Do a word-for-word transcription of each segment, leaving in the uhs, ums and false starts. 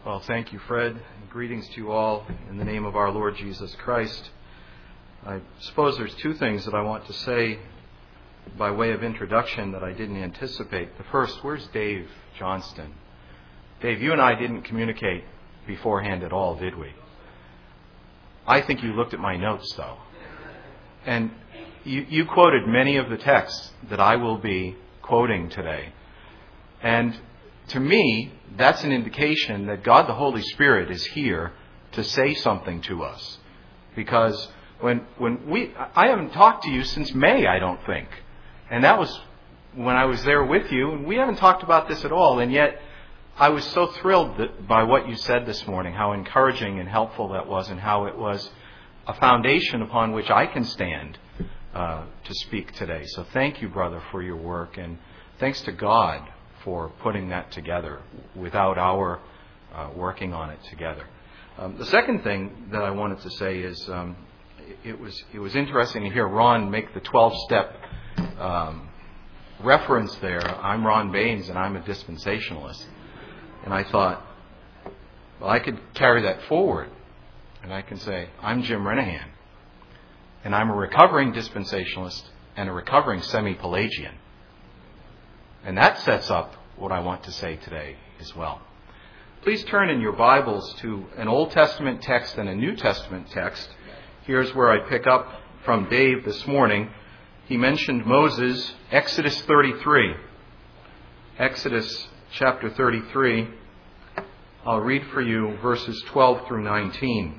Well, thank you, Fred. Greetings to you all in the name of our Lord Jesus Christ. I suppose there's two things that I want to say by way of introduction that I didn't anticipate. The first, where's Dave Johnston? Dave, you and I didn't communicate beforehand at all, did we? I think you looked at my notes, though. And you, you quoted many of the texts that I will be quoting today. And to me, that's an indication that God the Holy Spirit is here to say something to us. Because when when we, I haven't talked to you since May, I don't think. And that was when I was there with you, and we haven't talked about this at all. And yet, I was so thrilled that, by what you said this morning, how encouraging and helpful that was, and how it was a foundation upon which I can stand uh, to speak today. So thank you, brother, for your work, and thanks to God for putting that together without our uh, working on it together. Um, the second thing that I wanted to say is um, it was it was interesting to hear Ron make the twelve-step um, reference there. I'm Ron Baines, and I'm a dispensationalist. And I thought, well, I could carry that forward, and I can say, I'm Jim Renahan, and I'm a recovering dispensationalist and a recovering semi-Pelagian. And that sets up what I want to say today as well. Please turn in your Bibles to an Old Testament text and a New Testament text. Here's where I pick up from Dave this morning. He mentioned Moses, Exodus thirty-three. Exodus chapter thirty-three. I'll read for you verses twelve through nineteen.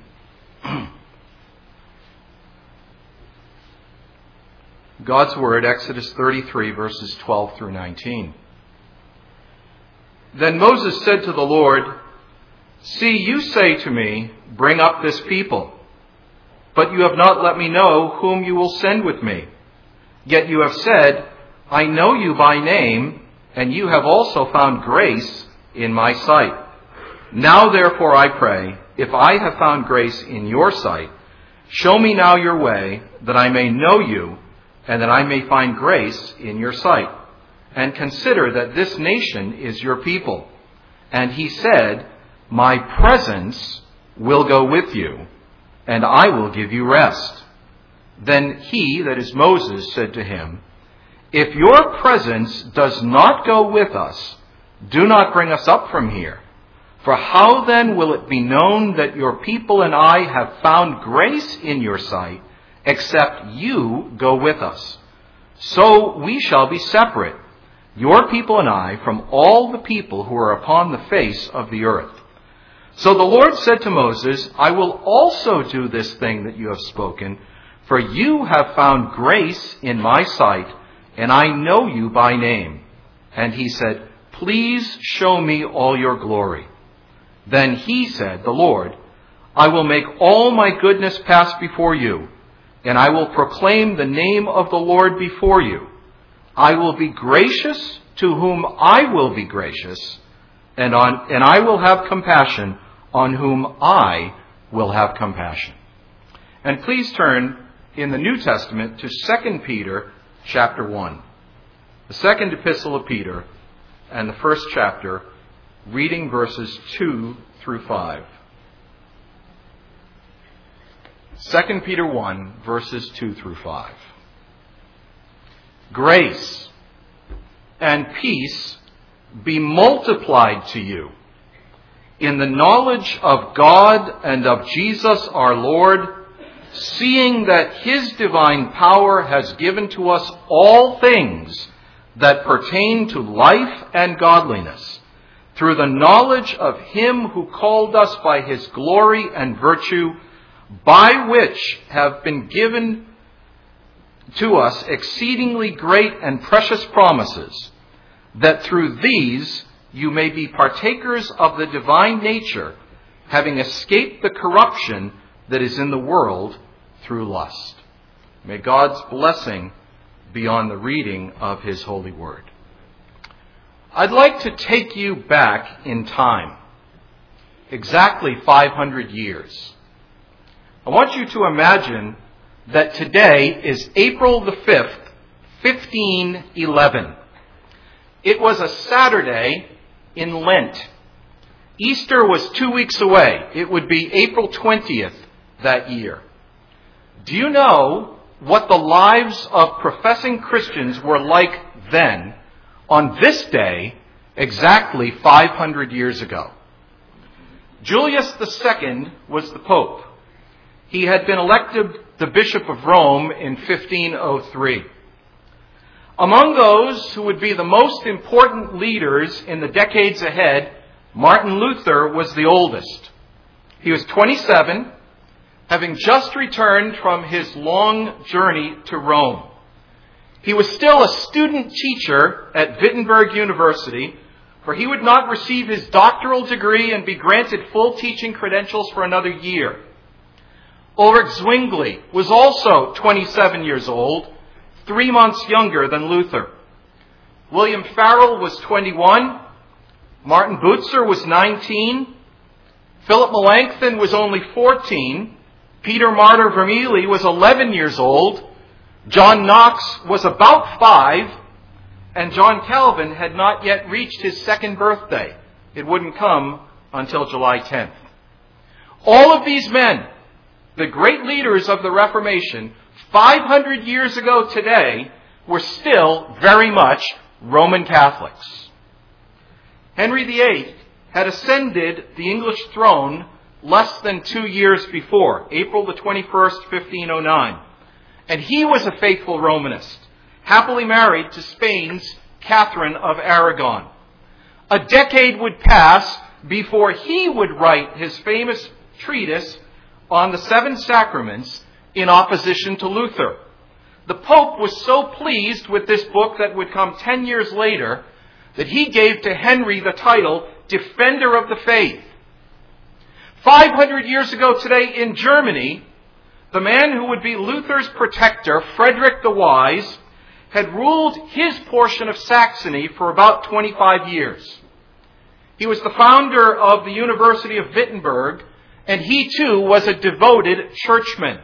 God's Word, Exodus thirty-three, verses twelve through nineteen. Then Moses said to the Lord, "See, you say to me, bring up this people, but you have not let me know whom you will send with me. Yet you have said, I know you by name, and you have also found grace in my sight. Now therefore I pray, if I have found grace in your sight, show me now your way, that I may know you, and that I may find grace in your sight. And consider that this nation is your people." And he said, "My presence will go with you, and I will give you rest." Then he, that is Moses, said to him, "If your presence does not go with us, do not bring us up from here. For how then will it be known that your people and I have found grace in your sight, except you go with us? So we shall be separate, your people and I, from all the people who are upon the face of the earth." So the Lord said to Moses, "I will also do this thing that you have spoken, for you have found grace in my sight, and I know you by name." And he said, "Please show me all your glory." Then he said, the Lord, "I will make all my goodness pass before you, and I will proclaim the name of the Lord before you. I will be gracious to whom I will be gracious, and on and I will have compassion on whom I will have compassion." And please turn in the New Testament to Second Peter chapter one. The second epistle of Peter and the first chapter, reading verses two through five. Second Peter one, verses two through five. "Grace and peace be multiplied to you in the knowledge of God and of Jesus our Lord, seeing that his divine power has given to us all things that pertain to life and godliness, through the knowledge of him who called us by his glory and virtue, by which have been given to us exceedingly great and precious promises, that through these you may be partakers of the divine nature, having escaped the corruption that is in the world through lust." May God's blessing be on the reading of his holy word. I'd like to take you back in time, exactly five hundred years. I want you to imagine that today is April the fifth, fifteen eleven. It was a Saturday in Lent. Easter was two weeks away. It would be April twentieth that year. Do you know what the lives of professing Christians were like then, on this day, exactly five hundred years ago? Julius the Second was the Pope. He had been elected the Bishop of Rome in fifteen oh three. Among those who would be the most important leaders in the decades ahead, Martin Luther was the oldest. He was twenty-seven, having just returned from his long journey to Rome. He was still a student teacher at Wittenberg University, for he would not receive his doctoral degree and be granted full teaching credentials for another year. Ulrich Zwingli was also twenty-seven years old, three months younger than Luther. William Farel was twenty-one. Martin Butzer was nineteen. Philip Melanchthon was only fourteen. Peter Martyr Vermigli was eleven years old. John Knox was about five. And John Calvin had not yet reached his second birthday. It wouldn't come until July tenth. All of these men, the great leaders of the Reformation, five hundred years ago today, were still very much Roman Catholics. Henry the Eighth had ascended the English throne less than two years before, April the twenty-first, fifteen oh nine. And he was a faithful Romanist, happily married to Spain's Catherine of Aragon. A decade would pass before he would write his famous treatise on the Seven Sacraments in opposition to Luther. The Pope was so pleased with this book that would come ten years later that he gave to Henry the title Defender of the Faith. five hundred years ago today in Germany, the man who would be Luther's protector, Frederick the Wise, had ruled his portion of Saxony for about twenty-five years. He was the founder of the University of Wittenberg, and he too was a devoted churchman.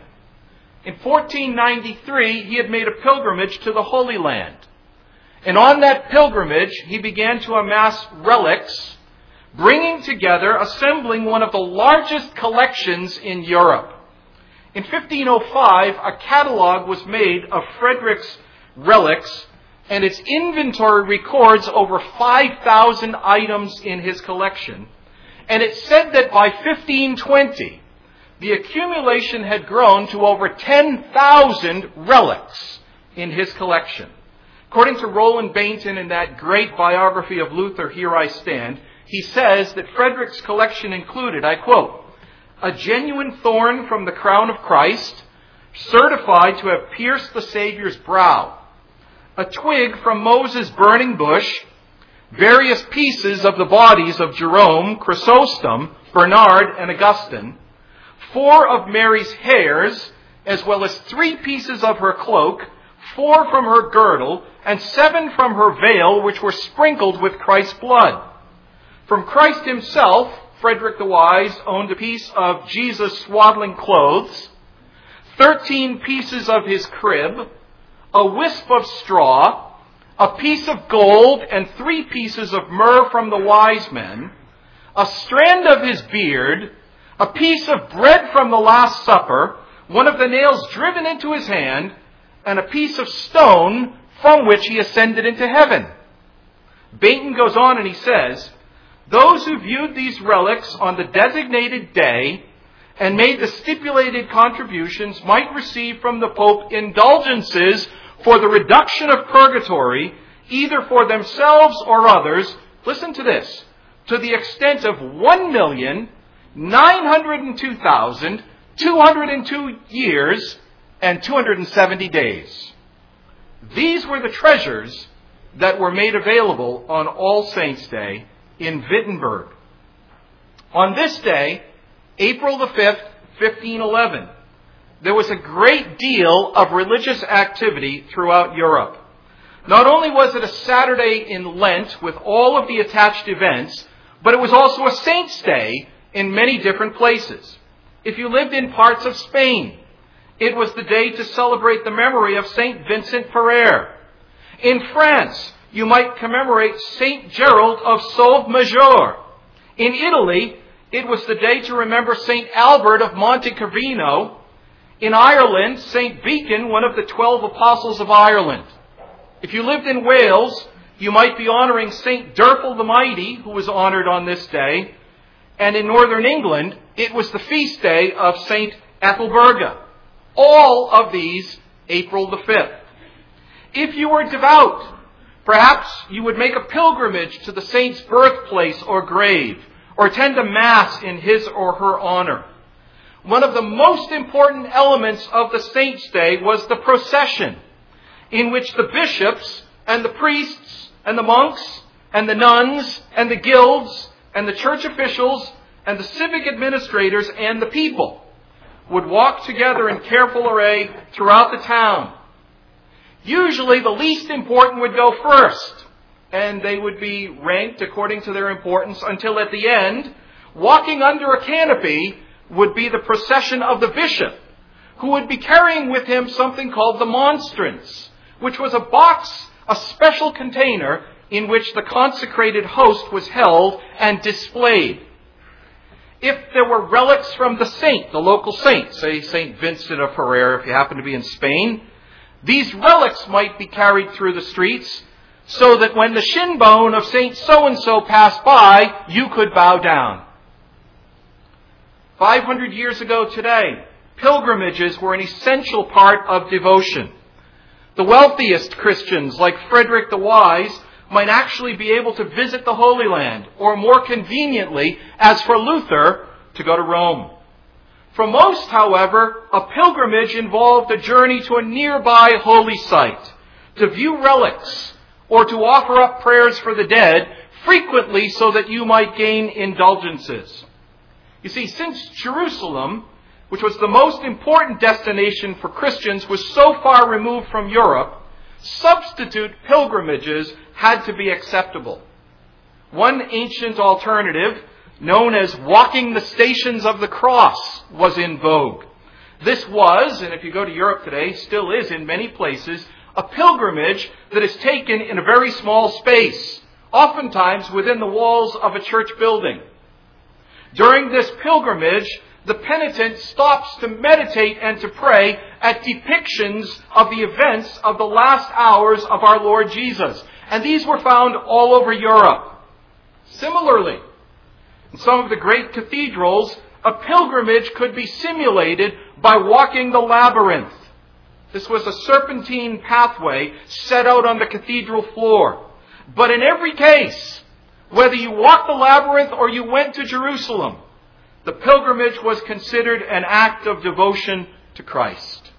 In fourteen ninety-three, he had made a pilgrimage to the Holy Land. And on that pilgrimage, he began to amass relics, bringing together, assembling one of the largest collections in Europe. In fifteen oh five, a catalog was made of Frederick's relics, and its inventory records over five thousand items in his collection. And it said that by fifteen twenty, the accumulation had grown to over ten thousand relics in his collection. According to Roland Bainton in that great biography of Luther, Here I Stand, he says that Frederick's collection included, I quote, a genuine thorn from the crown of Christ, certified to have pierced the Savior's brow, a twig from Moses' burning bush, various pieces of the bodies of Jerome, Chrysostom, Bernard, and Augustine, four of Mary's hairs, as well as three pieces of her cloak, four from her girdle, and seven from her veil, which were sprinkled with Christ's blood. From Christ himself, Frederick the Wise owned a piece of Jesus' swaddling clothes, thirteen pieces of his crib, a wisp of straw, a piece of gold, and three pieces of myrrh from the wise men, a strand of his beard, a piece of bread from the Last Supper, one of the nails driven into his hand, and a piece of stone from which he ascended into heaven. Bainton goes on and he says, those who viewed these relics on the designated day and made the stipulated contributions might receive from the Pope indulgences for the reduction of purgatory, either for themselves or others, listen to this, to the extent of one million nine hundred two thousand two hundred two years and two hundred seventy days. These were the treasures that were made available on All Saints' Day in Wittenberg. On this day, April the fifth, fifteen eleven, there was a great deal of religious activity throughout Europe. Not only was it a Saturday in Lent with all of the attached events, but it was also a Saints' Day in many different places. If you lived in parts of Spain, it was the day to celebrate the memory of Saint Vincent Ferrer. In France, you might commemorate Saint Gerald of Sauve-Major. In Italy, it was the day to remember Saint Albert of Montecarvino. In Ireland, Saint Beacon, one of the twelve apostles of Ireland. If you lived in Wales, you might be honoring Saint Derfel the Mighty, who was honored on this day. And in northern England, it was the feast day of Saint Ethelburga. All of these, April the fifth. If you were devout, perhaps you would make a pilgrimage to the saint's birthplace or grave, or attend a mass in his or her honor. One of the most important elements of the saint's day was the procession, in which the bishops and the priests and the monks and the nuns and the guilds and the church officials and the civic administrators and the people would walk together in careful array throughout the town. Usually the least important would go first, and they would be ranked according to their importance until at the end, walking under a canopy, would be the procession of the bishop, who would be carrying with him something called the monstrance, which was a box, a special container in which the consecrated host was held and displayed. If there were relics from the saint, the local saint, say Saint Vincent of Ferrer if you happen to be in Spain, these relics might be carried through the streets so that when the shin bone of Saint so-and-so passed by, you could bow down. five hundred years ago today, pilgrimages were an essential part of devotion. The wealthiest Christians, like Frederick the Wise, might actually be able to visit the Holy Land, or more conveniently, as for Luther, to go to Rome. For most, however, a pilgrimage involved a journey to a nearby holy site, to view relics, or to offer up prayers for the dead, frequently so that you might gain indulgences. You see, since Jerusalem, which was the most important destination for Christians, was so far removed from Europe, substitute pilgrimages had to be acceptable. One ancient alternative, known as walking the stations of the cross, was in vogue. This was, and if you go to Europe today, still is in many places, a pilgrimage that is taken in a very small space, oftentimes within the walls of a church building. During this pilgrimage, the penitent stops to meditate and to pray at depictions of the events of the last hours of our Lord Jesus. And these were found all over Europe. Similarly, in some of the great cathedrals, a pilgrimage could be simulated by walking the labyrinth. This was a serpentine pathway set out on the cathedral floor. But in every case, whether you walked the labyrinth or you went to Jerusalem, the pilgrimage was considered an act of devotion to Christ.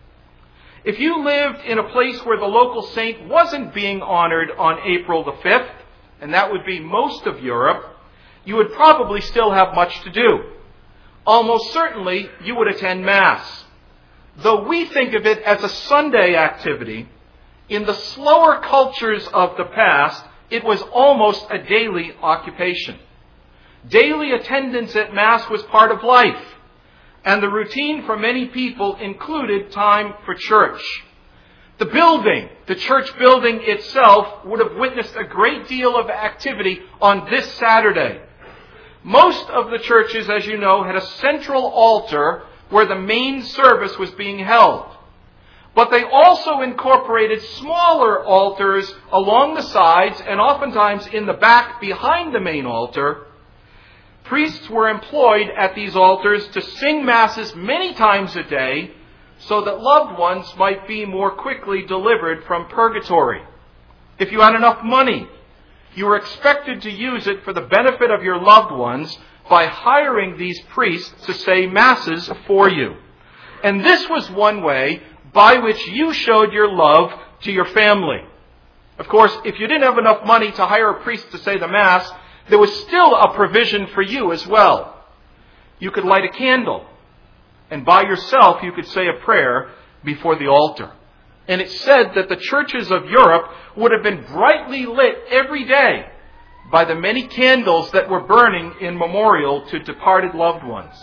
If you lived in a place where the local saint wasn't being honored on April the fifth, and that would be most of Europe, you would probably still have much to do. Almost certainly, you would attend Mass. Though we think of it as a Sunday activity, in the slower cultures of the past, it was almost a daily occupation. Daily attendance at Mass was part of life, and the routine for many people included time for church. The building, the church building itself, would have witnessed a great deal of activity on this Saturday. Most of the churches, as you know, had a central altar where the main service was being held. But they also incorporated smaller altars along the sides and oftentimes in the back behind the main altar. Priests were employed at these altars to sing masses many times a day so that loved ones might be more quickly delivered from purgatory. If you had enough money, you were expected to use it for the benefit of your loved ones by hiring these priests to say masses for you. And this was one way by which you showed your love to your family. Of course, if you didn't have enough money to hire a priest to say the Mass, there was still a provision for you as well. You could light a candle, and by yourself you could say a prayer before the altar. And it's said that the churches of Europe would have been brightly lit every day by the many candles that were burning in memorial to departed loved ones.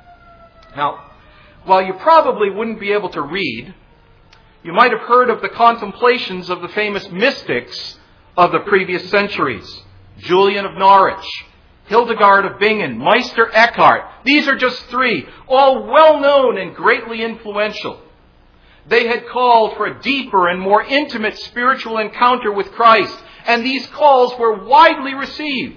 Now, while you probably wouldn't be able to read, you might have heard of the contemplations of the famous mystics of the previous centuries. Julian of Norwich, Hildegard of Bingen, Meister Eckhart. These are just three, all well-known and greatly influential. They had called for a deeper and more intimate spiritual encounter with Christ, and these calls were widely received.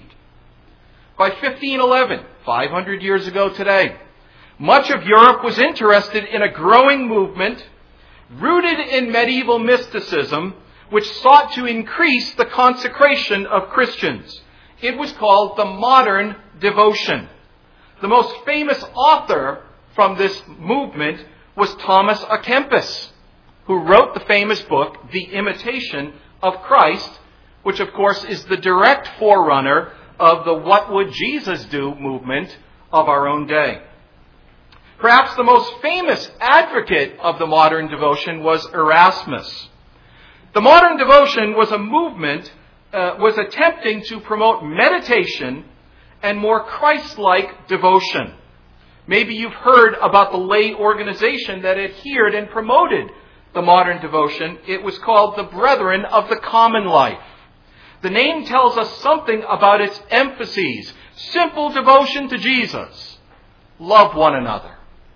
By fifteen eleven, five hundred years ago today, much of Europe was interested in a growing movement rooted in medieval mysticism, which sought to increase the consecration of Christians. It was called the modern devotion. The most famous author from this movement was Thomas à Kempis, who wrote the famous book, The Imitation of Christ, which of course is the direct forerunner of the What Would Jesus Do movement of our own day. Perhaps the most famous advocate of the modern devotion was Erasmus. The modern devotion was a movement, uh, was attempting to promote meditation and more Christ-like devotion. Maybe you've heard about the lay organization that adhered and promoted the modern devotion. It was called the Brethren of the Common Life. The name tells us something about its emphases. Simple devotion to Jesus. Love one another.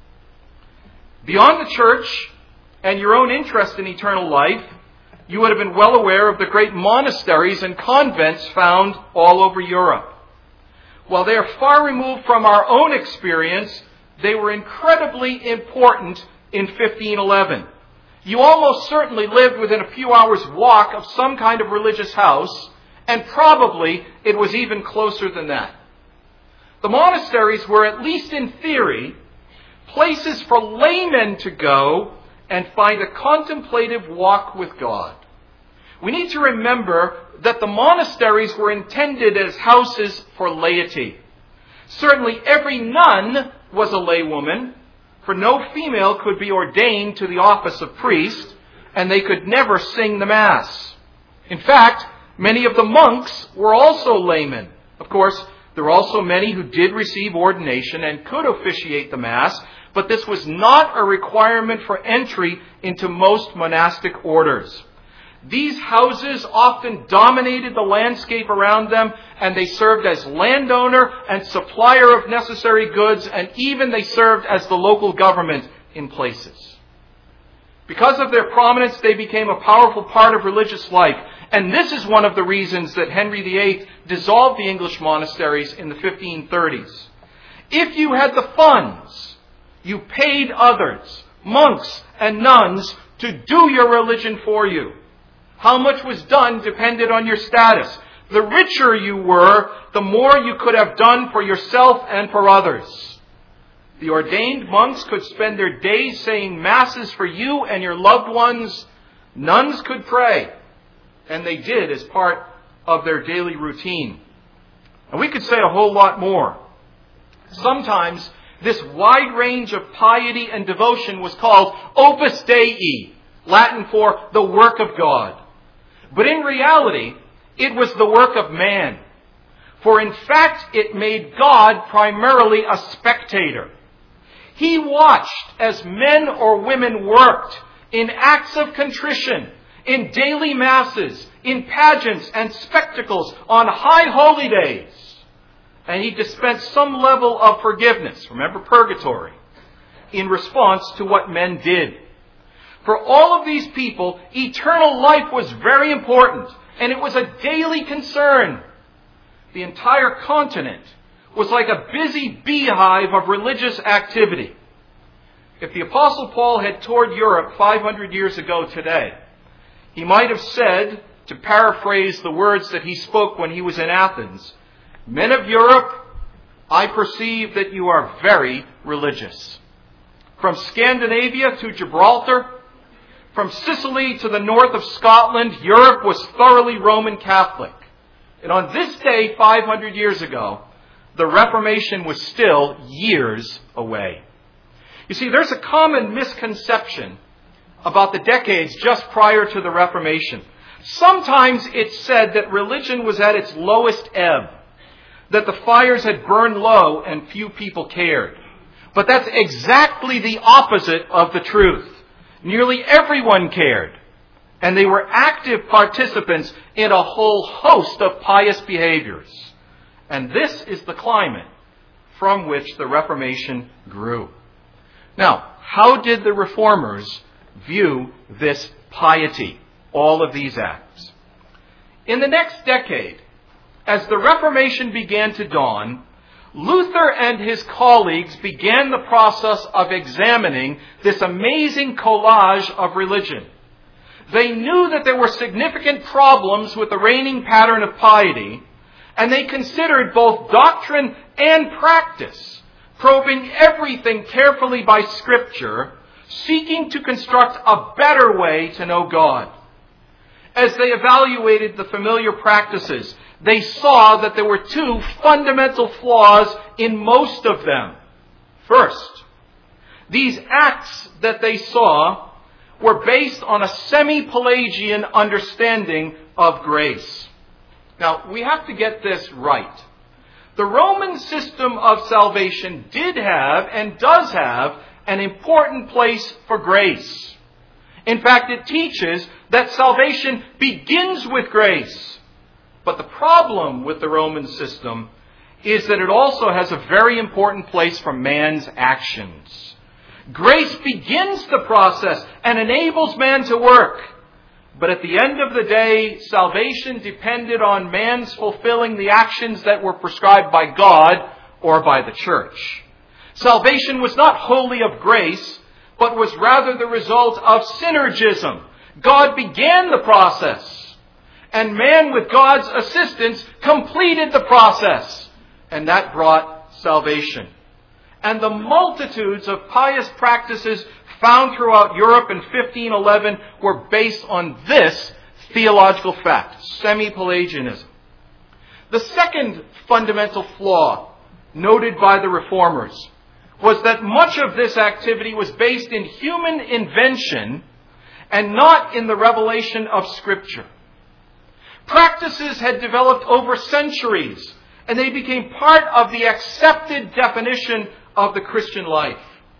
Beyond the church and your own interest in eternal life, you would have been well aware of the great monasteries and convents found all over Europe. While they are far removed from our own experience, they were incredibly important in fifteen eleven. You almost certainly lived within a few hours' walk of some kind of religious house, and probably it was even closer than that. The monasteries were, at least in theory, places for laymen to go and find a contemplative walk with God. We need to remember that the monasteries were intended as houses for laity. Certainly every nun was a laywoman, for no female could be ordained to the office of priest, and they could never sing the Mass. In fact, many of the monks were also laymen. Of course, there were also many who did receive ordination and could officiate the Mass, but this was not a requirement for entry into most monastic orders. These houses often dominated the landscape around them, and they served as landowner and supplier of necessary goods, and even they served as the local government in places. Because of their prominence, they became a powerful part of religious life, and this is one of the reasons that Henry the Eighth dissolved the English monasteries in the fifteen thirties. If you had the funds, you paid others, monks and nuns, to do your religion for you. How much was done depended on your status. The richer you were, the more you could have done for yourself and for others. The ordained monks could spend their days saying masses for you and your loved ones. Nuns could pray, and they did as part of their daily routine. And we could say a whole lot more. Sometimes this wide range of piety and devotion was called Opus Dei, Latin for the work of God. But in reality, it was the work of man. For in fact, it made God primarily a spectator. He watched as men or women worked in acts of contrition, in daily masses, in pageants and spectacles on high holy days. And he dispensed some level of forgiveness, remember purgatory, in response to what men did. For all of these people, eternal life was very important, and it was a daily concern. The entire continent was like a busy beehive of religious activity. If the Apostle Paul had toured Europe five hundred years ago today, he might have said, to paraphrase the words that he spoke when he was in Athens, "Men of Europe, I perceive that you are very religious. From Scandinavia to Gibraltar, from Sicily to the north of Scotland, Europe was thoroughly Roman Catholic. And on this day, five hundred years ago, the Reformation was still years away." You see, there's a common misconception about the decades just prior to the Reformation. Sometimes it's said that religion was at its lowest ebb, that the fires had burned low and few people cared. But that's exactly the opposite of the truth. Nearly everyone cared, and they were active participants in a whole host of pious behaviors. And this is the climate from which the Reformation grew. Now, how did the Reformers view this piety, all of these acts? In the next decade, as the Reformation began to dawn, Luther and his colleagues began the process of examining this amazing collage of religion. They knew that there were significant problems with the reigning pattern of piety, and they considered both doctrine and practice, probing everything carefully by Scripture, seeking to construct a better way to know God. As they evaluated the familiar practices, they saw that there were two fundamental flaws in most of them. First, these acts that they saw were based on a semi-Pelagian understanding of grace. Now, we have to get this right. The Roman system of salvation did have and does have an important place for grace. In fact, it teaches that salvation begins with grace. But the problem with the Roman system is that it also has a very important place for man's actions. Grace begins the process and enables man to work. But at the end of the day, salvation depended on man's fulfilling the actions that were prescribed by God or by the church. Salvation was not wholly of grace, but was rather the result of synergism. God began the process, and man, with God's assistance, completed the process, and that brought salvation. And the multitudes of pious practices found throughout Europe in fifteen eleven were based on this theological fact, semi-Pelagianism. The second fundamental flaw noted by the Reformers was that much of this activity was based in human invention and not in the revelation of Scripture. Practices had developed over centuries, and they became part of the accepted definition of the Christian life.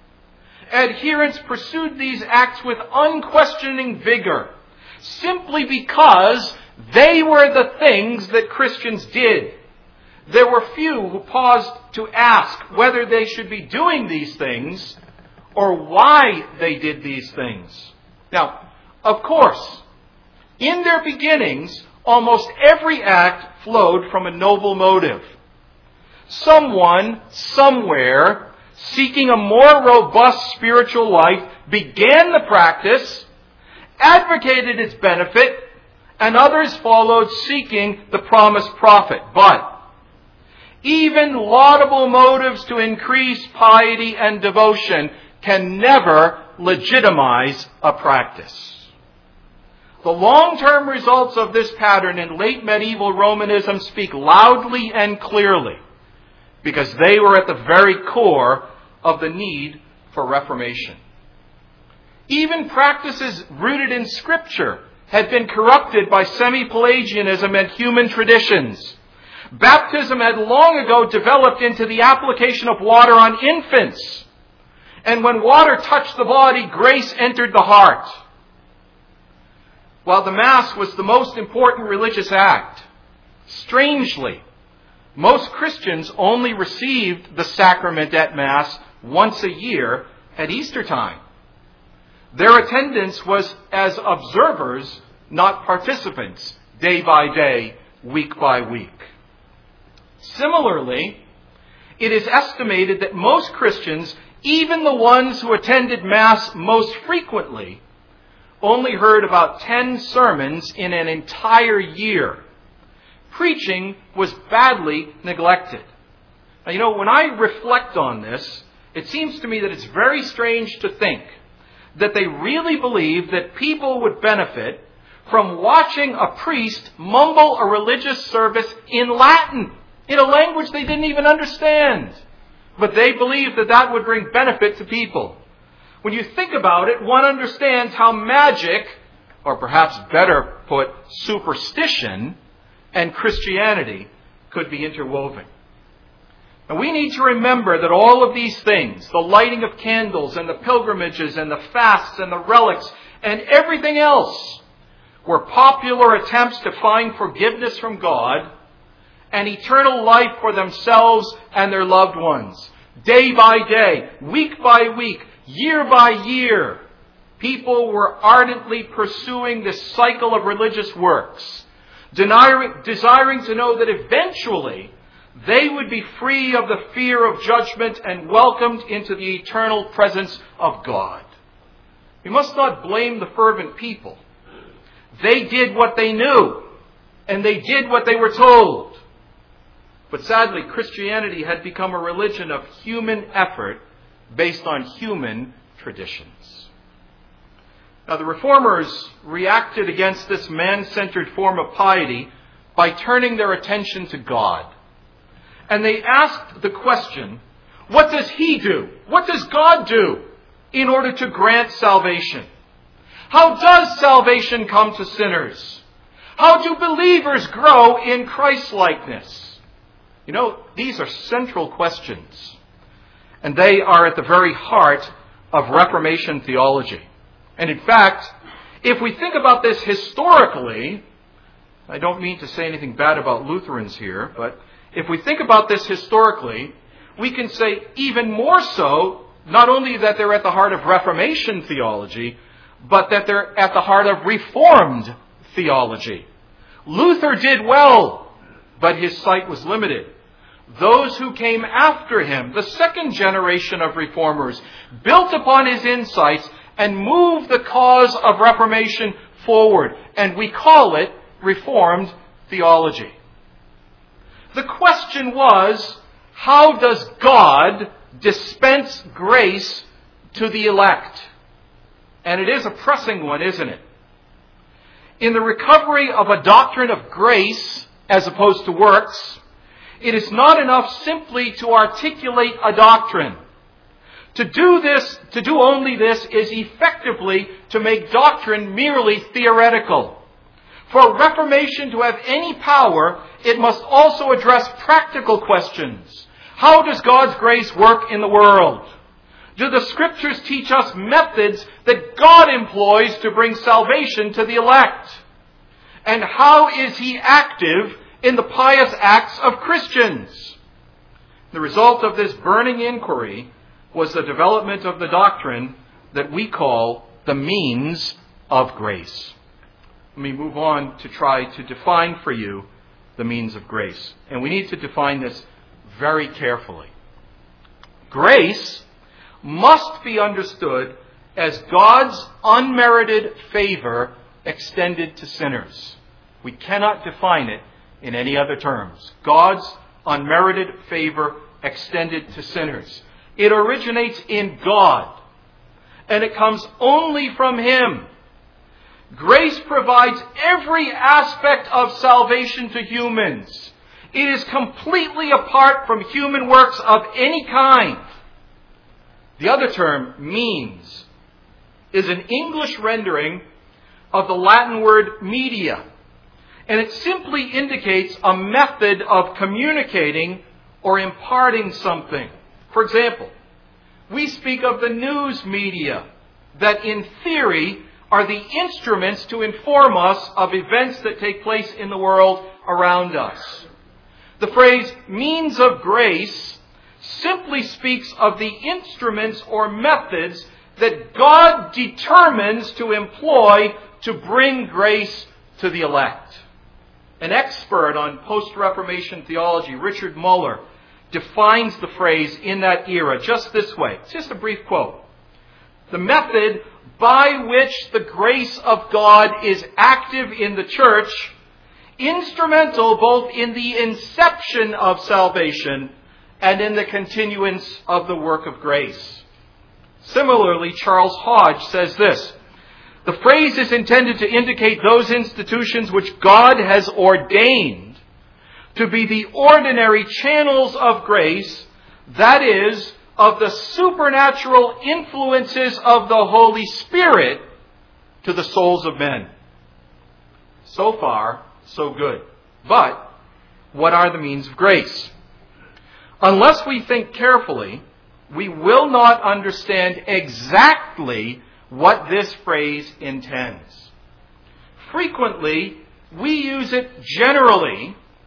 Adherents pursued these acts with unquestioning vigor, simply because they were the things that Christians did. There were few who paused to ask whether they should be doing these things or why they did these things. Now, of course, in their beginnings, almost every act flowed from a noble motive. Someone, somewhere, seeking a more robust spiritual life, began the practice, advocated its benefit, and others followed seeking the promised profit. But even laudable motives to increase piety and devotion can never legitimize a practice. The long-term results of this pattern in late medieval Romanism speak loudly and clearly, because they were at the very core of the need for reformation. Even practices rooted in Scripture had been corrupted by semi-Pelagianism and human traditions. Baptism had long ago developed into the application of water on infants. And when water touched the body, grace entered the heart. While the Mass was the most important religious act, strangely, most Christians only received the sacrament at Mass once a year at Easter time. Their attendance was as observers, not participants, day by day, week by week. Similarly, it is estimated that most Christians, even the ones who attended Mass most frequently, only heard about ten sermons in an entire year. Preaching was badly neglected. Now, you know, when I reflect on this, it seems to me that it's very strange to think that they really believed that people would benefit from watching a priest mumble a religious service in Latin, in a language they didn't even understand. But they believed that that would bring benefit to people. When you think about it, one understands how magic, or perhaps better put, superstition, and Christianity could be interwoven. And we need to remember that all of these things, the lighting of candles and the pilgrimages and the fasts and the relics and everything else, were popular attempts to find forgiveness from God and eternal life for themselves and their loved ones. Day by day, week by week, year by year, people were ardently pursuing this cycle of religious works, denying, desiring to know that eventually they would be free of the fear of judgment and welcomed into the eternal presence of God. We must not blame the fervent people. They did what they knew, and they did what they were told. But sadly, Christianity had become a religion of human effort based on human traditions. Now, the Reformers reacted against this man-centered form of piety by turning their attention to God. And they asked the question, what does He do? What does God do in order to grant salvation? How does salvation come to sinners? How do believers grow in Christ-likeness? You know, these are central questions. And they are at the very heart of Reformation theology. And in fact, if we think about this historically, I don't mean to say anything bad about Lutherans here, but if we think about this historically, we can say even more so, not only that they're at the heart of Reformation theology, but that they're at the heart of Reformed theology. Luther did well, but his sight was limited. Those who came after him, the second generation of Reformers, built upon his insights and moved the cause of Reformation forward. And we call it Reformed theology. The question was, how does God dispense grace to the elect? And it is a pressing one, isn't it? In the recovery of a doctrine of grace as opposed to works, it is not enough simply to articulate a doctrine. To do this, to do only this, is effectively to make doctrine merely theoretical. For Reformation to have any power, it must also address practical questions. How does God's grace work in the world? Do the Scriptures teach us methods that God employs to bring salvation to the elect? And how is He active in the pious acts of Christians? The result of this burning inquiry was the development of the doctrine that we call the means of grace. Let me move on to try to define for you the means of grace. And we need to define this very carefully. Grace must be understood as God's unmerited favor extended to sinners. We cannot define it in any other terms. God's unmerited favor extended to sinners. It originates in God, and it comes only from Him. Grace provides every aspect of salvation to humans. It is completely apart from human works of any kind. The other term, means, is an English rendering of the Latin word media. And it simply indicates a method of communicating or imparting something. For example, we speak of the news media that in theory are the instruments to inform us of events that take place in the world around us. The phrase means of grace simply speaks of the instruments or methods that God determines to employ to bring grace to the elect. An expert on post-Reformation theology, Richard Muller, defines the phrase in that era just this way. It's just a brief quote. The method by which the grace of God is active in the church, instrumental both in the inception of salvation and in the continuance of the work of grace. Similarly, Charles Hodge says this: the phrase is intended to indicate those institutions which God has ordained to be the ordinary channels of grace, that is, of the supernatural influences of the Holy Spirit to the souls of men. So far, so good. But what are the means of grace? Unless we think carefully, we will not understand exactly what this phrase intends. Frequently, we use it generally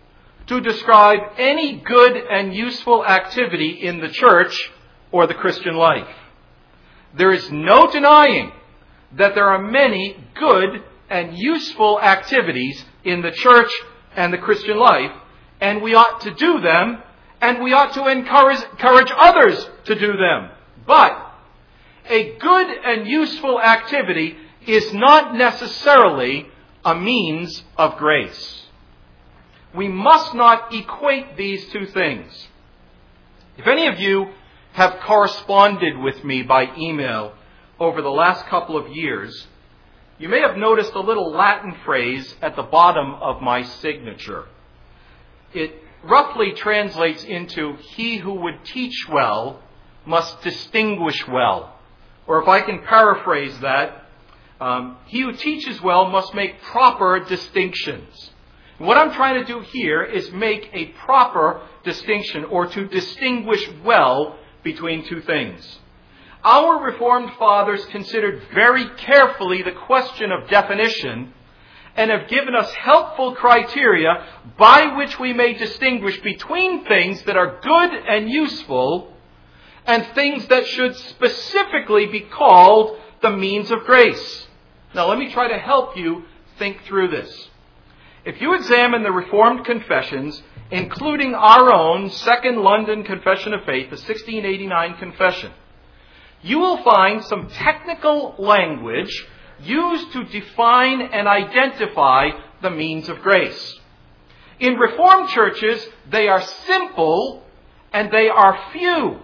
to describe any good and useful activity in the church or the Christian life. There is no denying that there are many good and useful activities in the church and the Christian life, and we ought to do them, and we ought to encourage, encourage others to do them. But a good and useful activity is not necessarily a means of grace. We must not equate these two things. If any of you have corresponded with me by email over the last couple of years, you may have noticed a little Latin phrase at the bottom of my signature. It roughly translates into, "He who would teach well must distinguish well." Or if I can paraphrase that, um, he who teaches well must make proper distinctions. And what I'm trying to do here is make a proper distinction, or to distinguish well between two things. Our Reformed fathers considered very carefully the question of definition and have given us helpful criteria by which we may distinguish between things that are good and useful and things that should specifically be called the means of grace. Now, let me try to help you think through this. If you examine the Reformed confessions, including our own Second London Confession of Faith, the sixteen eighty-nine Confession, you will find some technical language used to define and identify the means of grace. In Reformed churches, they are simple and they are few.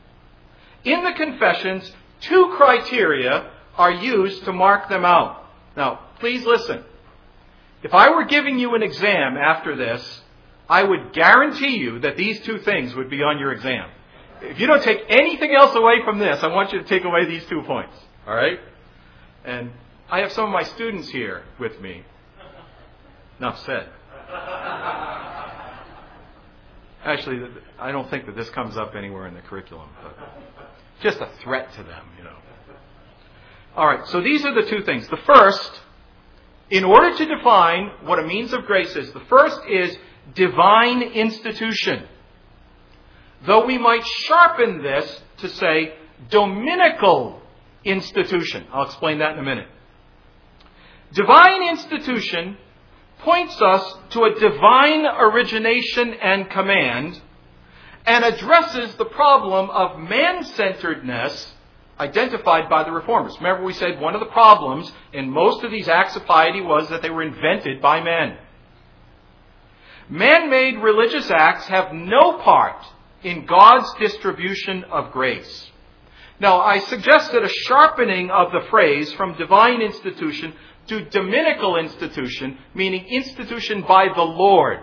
In the confessions, two criteria are used to mark them out. Now, please listen. If I were giving you an exam after this, I would guarantee you that these two things would be on your exam. If you don't take anything else away from this, I want you to take away these two points. All right? And I have some of my students here with me. Enough said. Actually, I don't think that this comes up anywhere in the curriculum. But just a threat to them, you know. All right, so these are the two things. The first, in order to define what a means of grace is, the first is divine institution. Though we might sharpen this to say dominical institution. I'll explain that in a minute. Divine institution points us to a divine origination and command and addresses the problem of man-centeredness identified by the Reformers. Remember, we said one of the problems in most of these acts of piety was that they were invented by men. Man-made religious acts have no part in God's distribution of grace. Now, I suggested a sharpening of the phrase from divine institution to dominical institution, meaning institution by the Lord.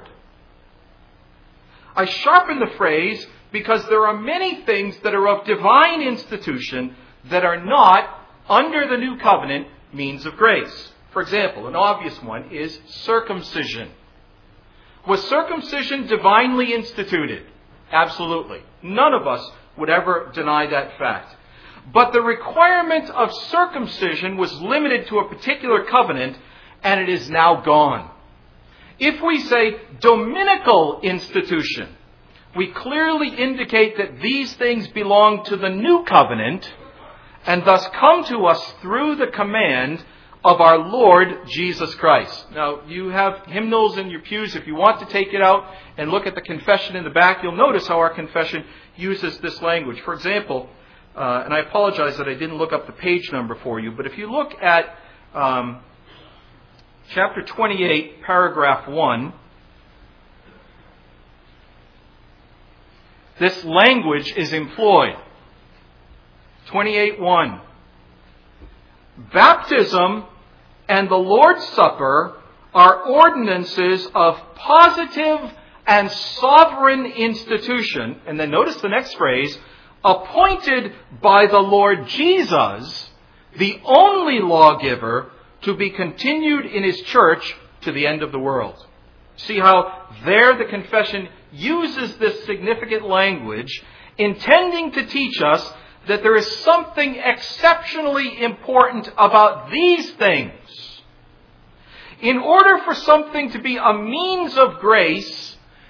I sharpen the phrase because there are many things that are of divine institution that are not, under the new covenant, means of grace. For example, an obvious one is circumcision. Was circumcision divinely instituted? Absolutely. None of us would ever deny that fact. But the requirement of circumcision was limited to a particular covenant, and it is now gone. If we say dominical institution, we clearly indicate that these things belong to the new covenant, and thus come to us through the command of our Lord Jesus Christ. Now, you have hymnals in your pews. If you want to take it out and look at the confession in the back, you'll notice how our confession uses this language. For example, uh, and I apologize that I didn't look up the page number for you, but if you look at um, chapter twenty-eight, paragraph one, this language is employed. twenty-eight one. Baptism and the Lord's Supper are ordinances of positive and sovereign institution. And then notice the next phrase, appointed by the Lord Jesus, the only lawgiver, to be continued in his church to the end of the world. See how there the confession uses this significant language, intending to teach us that there is something exceptionally important about these things. In order for something to be a means of grace,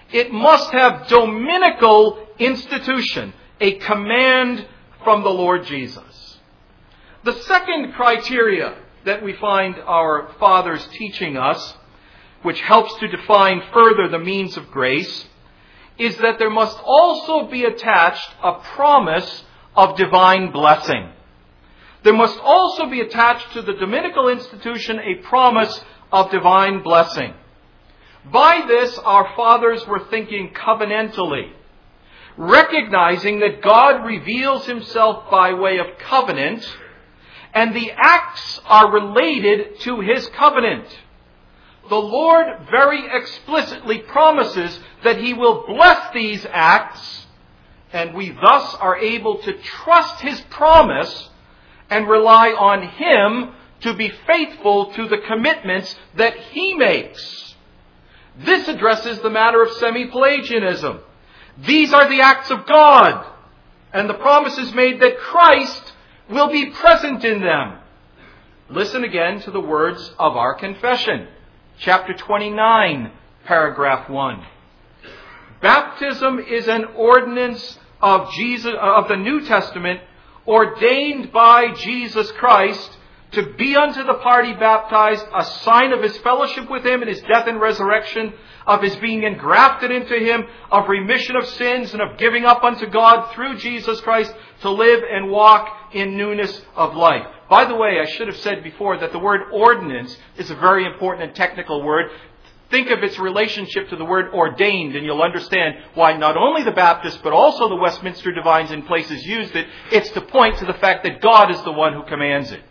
it must have dominical institution, a command from the Lord Jesus. The second criteria that we find our fathers teaching us, which helps to define further the means of grace, is that there must also be attached a promise of divine blessing. There must also be attached to the dominical institution a promise of divine blessing. By this, our fathers were thinking covenantally, recognizing that God reveals himself by way of covenant, and the acts are related to his covenant. The Lord very explicitly promises that he will bless these acts, and we thus are able to trust his promise and rely on him to be faithful to the commitments that he makes. This addresses the matter of semi-Pelagianism. These are the acts of God, and the promise is made that Christ will be present in them. Listen again to the words of our confession. Chapter twenty-nine, paragraph one. Baptism is an ordinance of Jesus, of the New Testament, ordained by Jesus Christ to be unto the party baptized a sign of his fellowship with him in his death and resurrection, of his being engrafted into him, of remission of sins, and of giving up unto God through Jesus Christ to live and walk in newness of life. By the way, I should have said before that the word ordinance is a very important and technical word. Think of its relationship to the word ordained, and you'll understand why not only the Baptists, but also the Westminster Divines in places used it. It's to point to the fact that God is the one who commands it.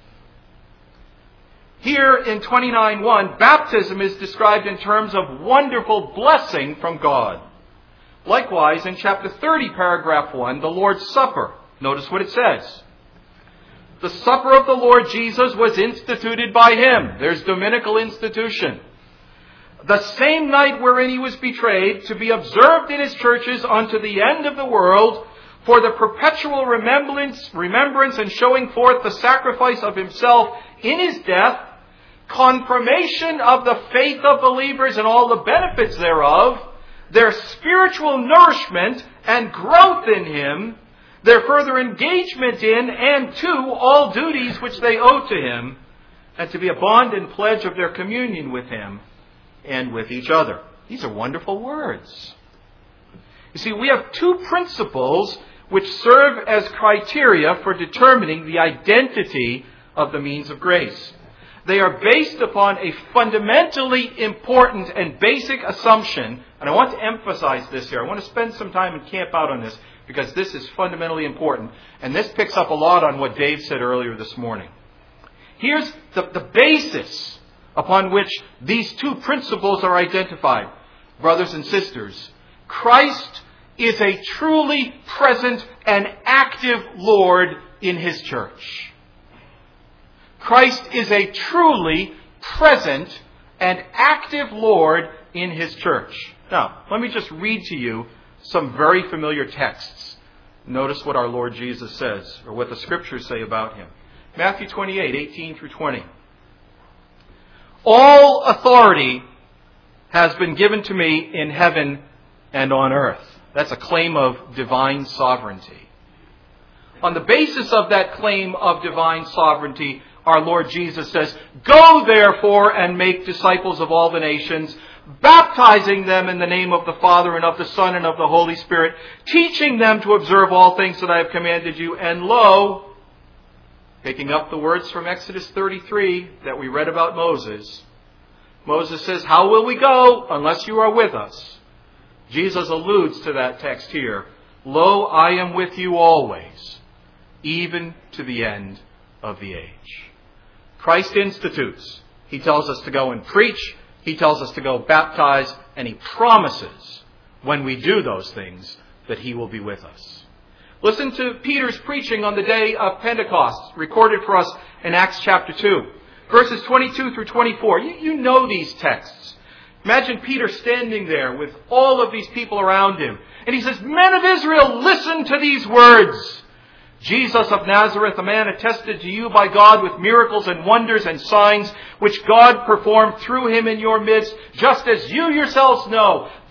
Here in twenty-nine one, baptism is described in terms of wonderful blessing from God. Likewise, in chapter thirty, paragraph one, the Lord's Supper. Notice what it says. The supper of the Lord Jesus was instituted by him. There's dominical institution. The same night wherein he was betrayed, to be observed in his churches unto the end of the world, for the perpetual remembrance, remembrance and showing forth the sacrifice of himself in his death, confirmation of the faith of believers and all the benefits thereof, their spiritual nourishment and growth in him, their further engagement in and to all duties which they owe to him, and to be a bond and pledge of their communion with him and with each other. These are wonderful words. You see, we have two principles which serve as criteria for determining the identity of the means of grace. They are based upon a fundamentally important and basic assumption, and I want to emphasize this here. I want to spend some time and camp out on this because this is fundamentally important, and this picks up a lot on what Dave said earlier this morning. Here's the, the basis upon which these two principles are identified. Brothers and sisters, Christ is a truly present and active Lord in his church. Christ is a truly present and active Lord in his church. Now, let me just read to you some very familiar texts. Notice what our Lord Jesus says, or what the Scriptures say about him. Matthew twenty-eight, eighteen through twenty. All authority has been given to me in heaven and on earth. That's a claim of divine sovereignty. On the basis of that claim of divine sovereignty, our Lord Jesus says, "Go therefore and make disciples of all the nations, baptizing them in the name of the Father and of the Son and of the Holy Spirit, teaching them to observe all things that I have commanded you. And lo," picking up the words from Exodus thirty-three that we read about Moses, Moses says, "How will we go unless you are with us?" Jesus alludes to that text here. "Lo, I am with you always, even to the end of the age." Christ institutes. He tells us to go and preach. He tells us to go baptize. And he promises, when we do those things, that he will be with us. Listen to Peter's preaching on the day of Pentecost, recorded for us in Acts chapter two. Verses twenty-two through twenty-four. You, you know these texts. Imagine Peter standing there with all of these people around him. And he says, "Men of Israel, listen to these words. Jesus of Nazareth, a man attested to you by God with miracles and wonders and signs, which God performed through him in your midst, just as you yourselves know.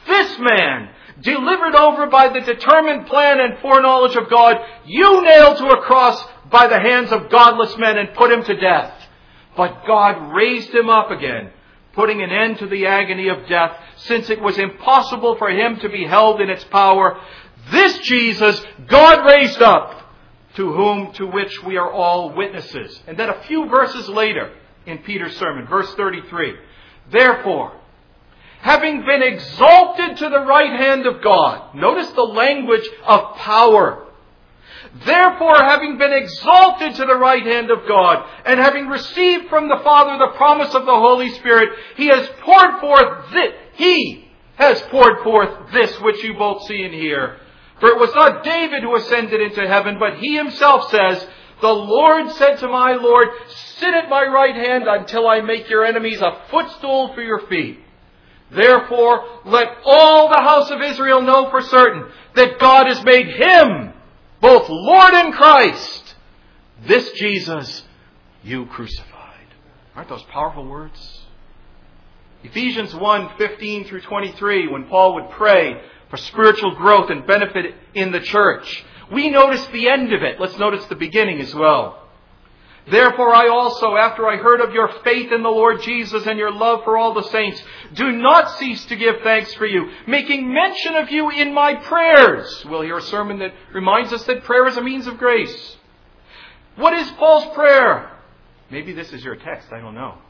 This man, delivered over by the determined plan and foreknowledge of God, you nailed to a cross by the hands of godless men and put him to death. But God raised him up again, putting an end to the agony of death, since it was impossible for him to be held in its power. This Jesus God raised up, to whom, to which we are all witnesses. And then a few verses later in Peter's sermon, verse thirty-three. Therefore, having been exalted to the right hand of God. Notice the language of power. Therefore, having been exalted to the right hand of God, and having received from the Father the promise of the Holy Spirit, He has poured forth this, He has poured forth this which you both see and hear. For it was not David who ascended into heaven, but he himself says, the Lord said to my Lord, sit at my right hand until I make your enemies a footstool for your feet. Therefore, let all the house of Israel know for certain that God has made Him both Lord and Christ. This Jesus you crucified. Aren't those powerful words? Ephesians one, fifteen through twenty-three, when Paul would pray for spiritual growth and benefit in the church. We notice the end of it. Let's notice the beginning as well. Therefore I also, after I heard of your faith in the Lord Jesus and your love for all the saints, do not cease to give thanks for you, making mention of you in my prayers. We'll hear a sermon that reminds us that prayer is a means of grace. What is Paul's prayer? Maybe this is your text, I don't know.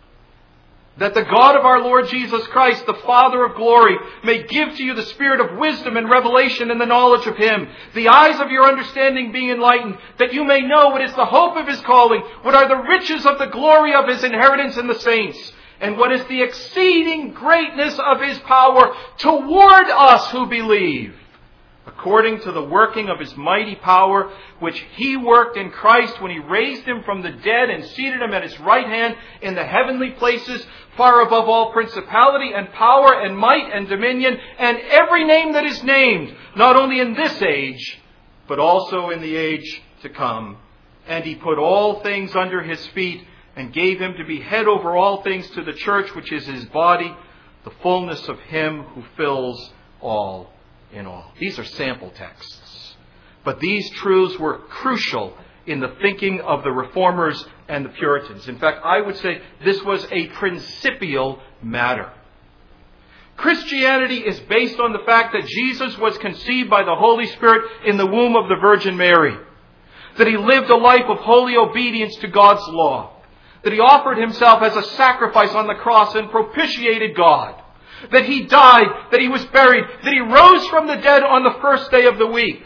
That the God of our Lord Jesus Christ, the Father of glory, may give to you the spirit of wisdom and revelation in the knowledge of Him, the eyes of your understanding being enlightened, that you may know what is the hope of His calling, what are the riches of the glory of His inheritance in the saints, and what is the exceeding greatness of His power toward us who believe, according to the working of His mighty power, which He worked in Christ when He raised Him from the dead and seated Him at His right hand in the heavenly places, far above all principality and power and might and dominion and every name that is named, not only in this age, but also in the age to come. And He put all things under His feet and gave Him to be head over all things to the church, which is His body, the fullness of Him who fills all in all. These are sample texts. But these truths were crucial in the thinking of the Reformers and the Puritans. In fact, I would say this was a principial matter. Christianity is based on the fact that Jesus was conceived by the Holy Spirit in the womb of the Virgin Mary. That He lived a life of holy obedience to God's law. That He offered Himself as a sacrifice on the cross and propitiated God. That He died, that He was buried, that He rose from the dead on the first day of the week.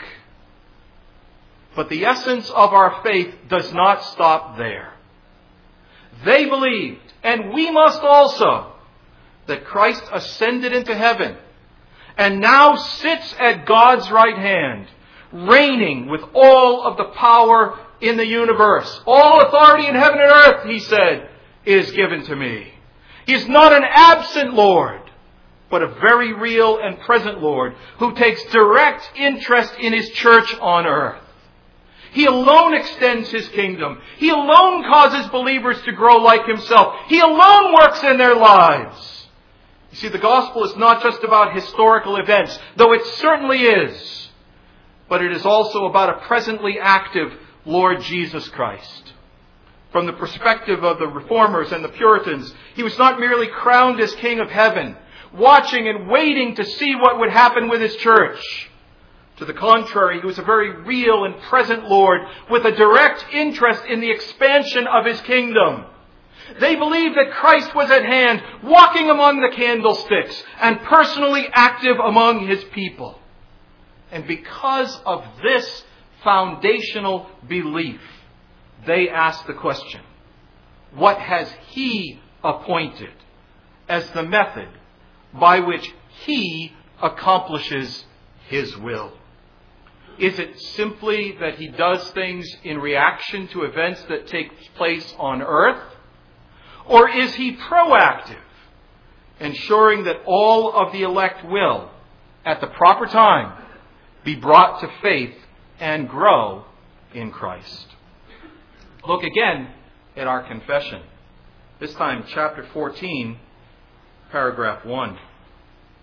But the essence of our faith does not stop there. They believed, and we must also, that Christ ascended into heaven and now sits at God's right hand, reigning with all of the power in the universe. All authority in heaven and earth, He said, is given to me. He is not an absent Lord, but a very real and present Lord who takes direct interest in His church on earth. He alone extends His kingdom. He alone causes believers to grow like Himself. He alone works in their lives. You see, the gospel is not just about historical events, though it certainly is, but it is also about a presently active Lord Jesus Christ. From the perspective of the Reformers and the Puritans, He was not merely crowned as King of heaven, watching and waiting to see what would happen with His church. To the contrary, He was a very real and present Lord with a direct interest in the expansion of His kingdom. They believed that Christ was at hand, walking among the candlesticks and personally active among His people. And because of this foundational belief, they asked the question, what has He appointed as the method by which He accomplishes His will? Is it simply that He does things in reaction to events that take place on earth? Or is He proactive, ensuring that all of the elect will, at the proper time, be brought to faith and grow in Christ? Look again at our confession. This time, chapter fourteen, paragraph one.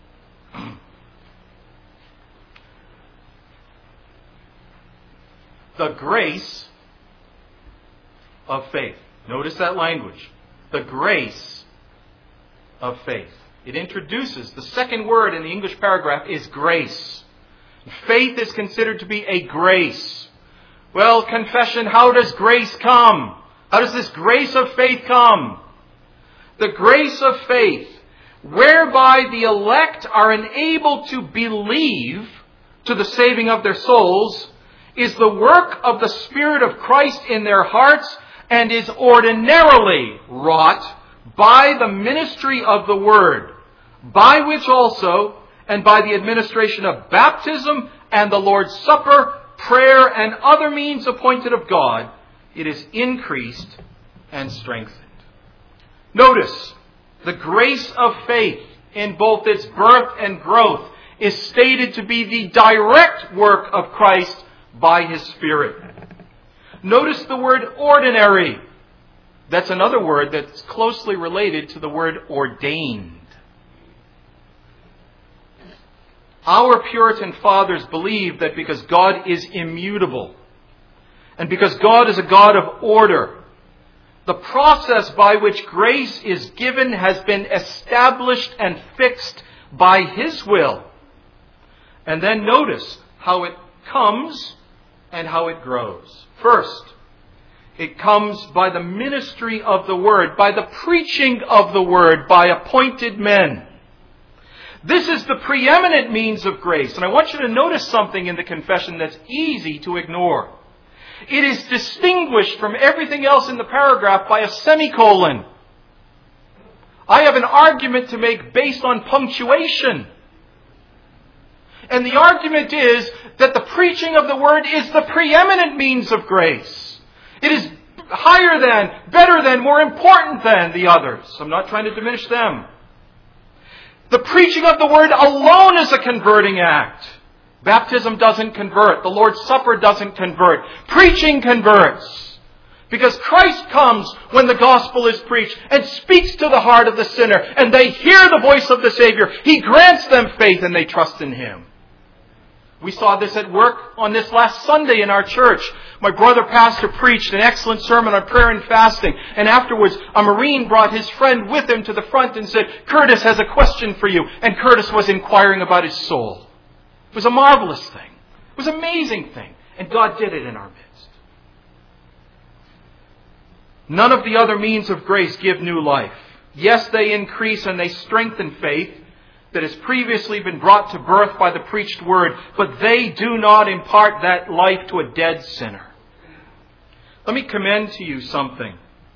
The grace of faith. Notice that language. The grace of faith. It introduces, the second word in the English paragraph is grace. Faith is considered to be a grace. Well, confession, how does grace come? How does this grace of faith come? The grace of faith, whereby the elect are enabled to believe to the saving of their souls, is the work of the Spirit of Christ in their hearts and is ordinarily wrought by the ministry of the Word, by which also, and by the administration of baptism and the Lord's Supper, prayer, and other means appointed of God, it is increased and strengthened. Notice, the grace of faith in both its birth and growth is stated to be the direct work of Christ by His Spirit. Notice the word ordinary. That's another word that's closely related to the word ordained. Our Puritan fathers believed that because God is immutable, and because God is a God of order, the process by which grace is given has been established and fixed by His will. And then notice how it comes and how it grows. First, it comes by the ministry of the Word, by the preaching of the Word, by appointed men. This is the preeminent means of grace. And I want you to notice something in the confession that's easy to ignore. It is distinguished from everything else in the paragraph by a semicolon. I have an argument to make based on punctuation. And the argument is that the preaching of the Word is the preeminent means of grace. It is higher than, better than, more important than the others. I'm not trying to diminish them. The preaching of the Word alone is a converting act. Baptism doesn't convert. The Lord's Supper doesn't convert. Preaching converts. Because Christ comes when the gospel is preached and speaks to the heart of the sinner, and they hear the voice of the Savior. He grants them faith and they trust in Him. We saw this at work on this last Sunday in our church. My brother pastor preached an excellent sermon on prayer and fasting. And afterwards, a Marine brought his friend with him to the front and said, "Curtis has a question for you." And Curtis was inquiring about his soul. It was a marvelous thing. It was an amazing thing. And God did it in our midst. None of the other means of grace give new life. Yes, they increase and they strengthen faith that has previously been brought to birth by the preached word, but they do not impart that life to a dead sinner. Let me commend to you something.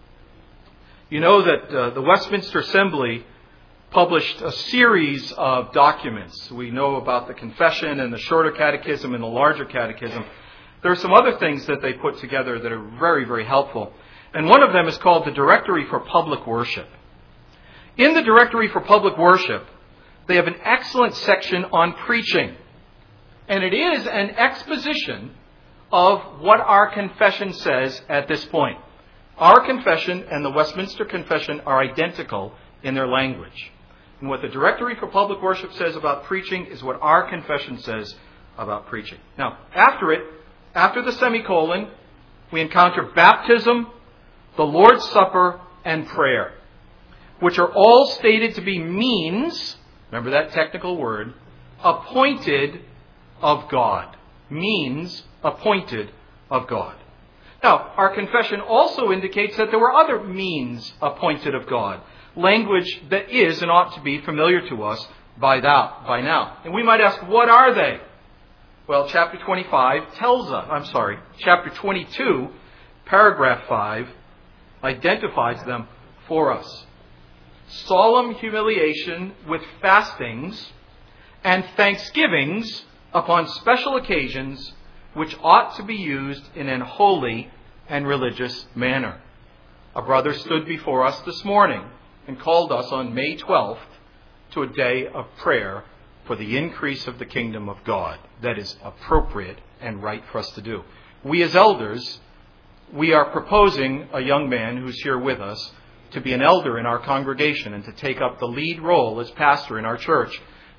You know that uh, the Westminster Assembly published a series of documents. We know about the Confession and the Shorter Catechism and the Larger Catechism. There are some other things that they put together that are very, very helpful. And one of them is called the Directory for Public Worship. In the Directory for Public Worship, they have an excellent section on preaching. And it is an exposition of what our confession says at this point. Our confession and the Westminster Confession are identical in their language. And what the Directory for Public Worship says about preaching is what our confession says about preaching. Now, after it, after the semicolon, we encounter baptism, the Lord's Supper, and prayer, which are all stated to be means, remember that technical word, appointed of God. Means appointed of God. Now, our confession also indicates that there were other means appointed of God. Language that is and ought to be familiar to us by that, by now. And we might ask, what are they? Well, chapter twenty-five tells us, I'm sorry, chapter twenty-two, paragraph five, identifies them for us. Solemn humiliation with fastings and thanksgivings upon special occasions which ought to be used in an holy and religious manner. A brother stood before us this morning and called us on May twelfth to a day of prayer for the increase of the kingdom of God. That is appropriate and right for us to do. We as elders, we are proposing a young man who's here with us to be an elder in our congregation and to take up the lead role as pastor in our church.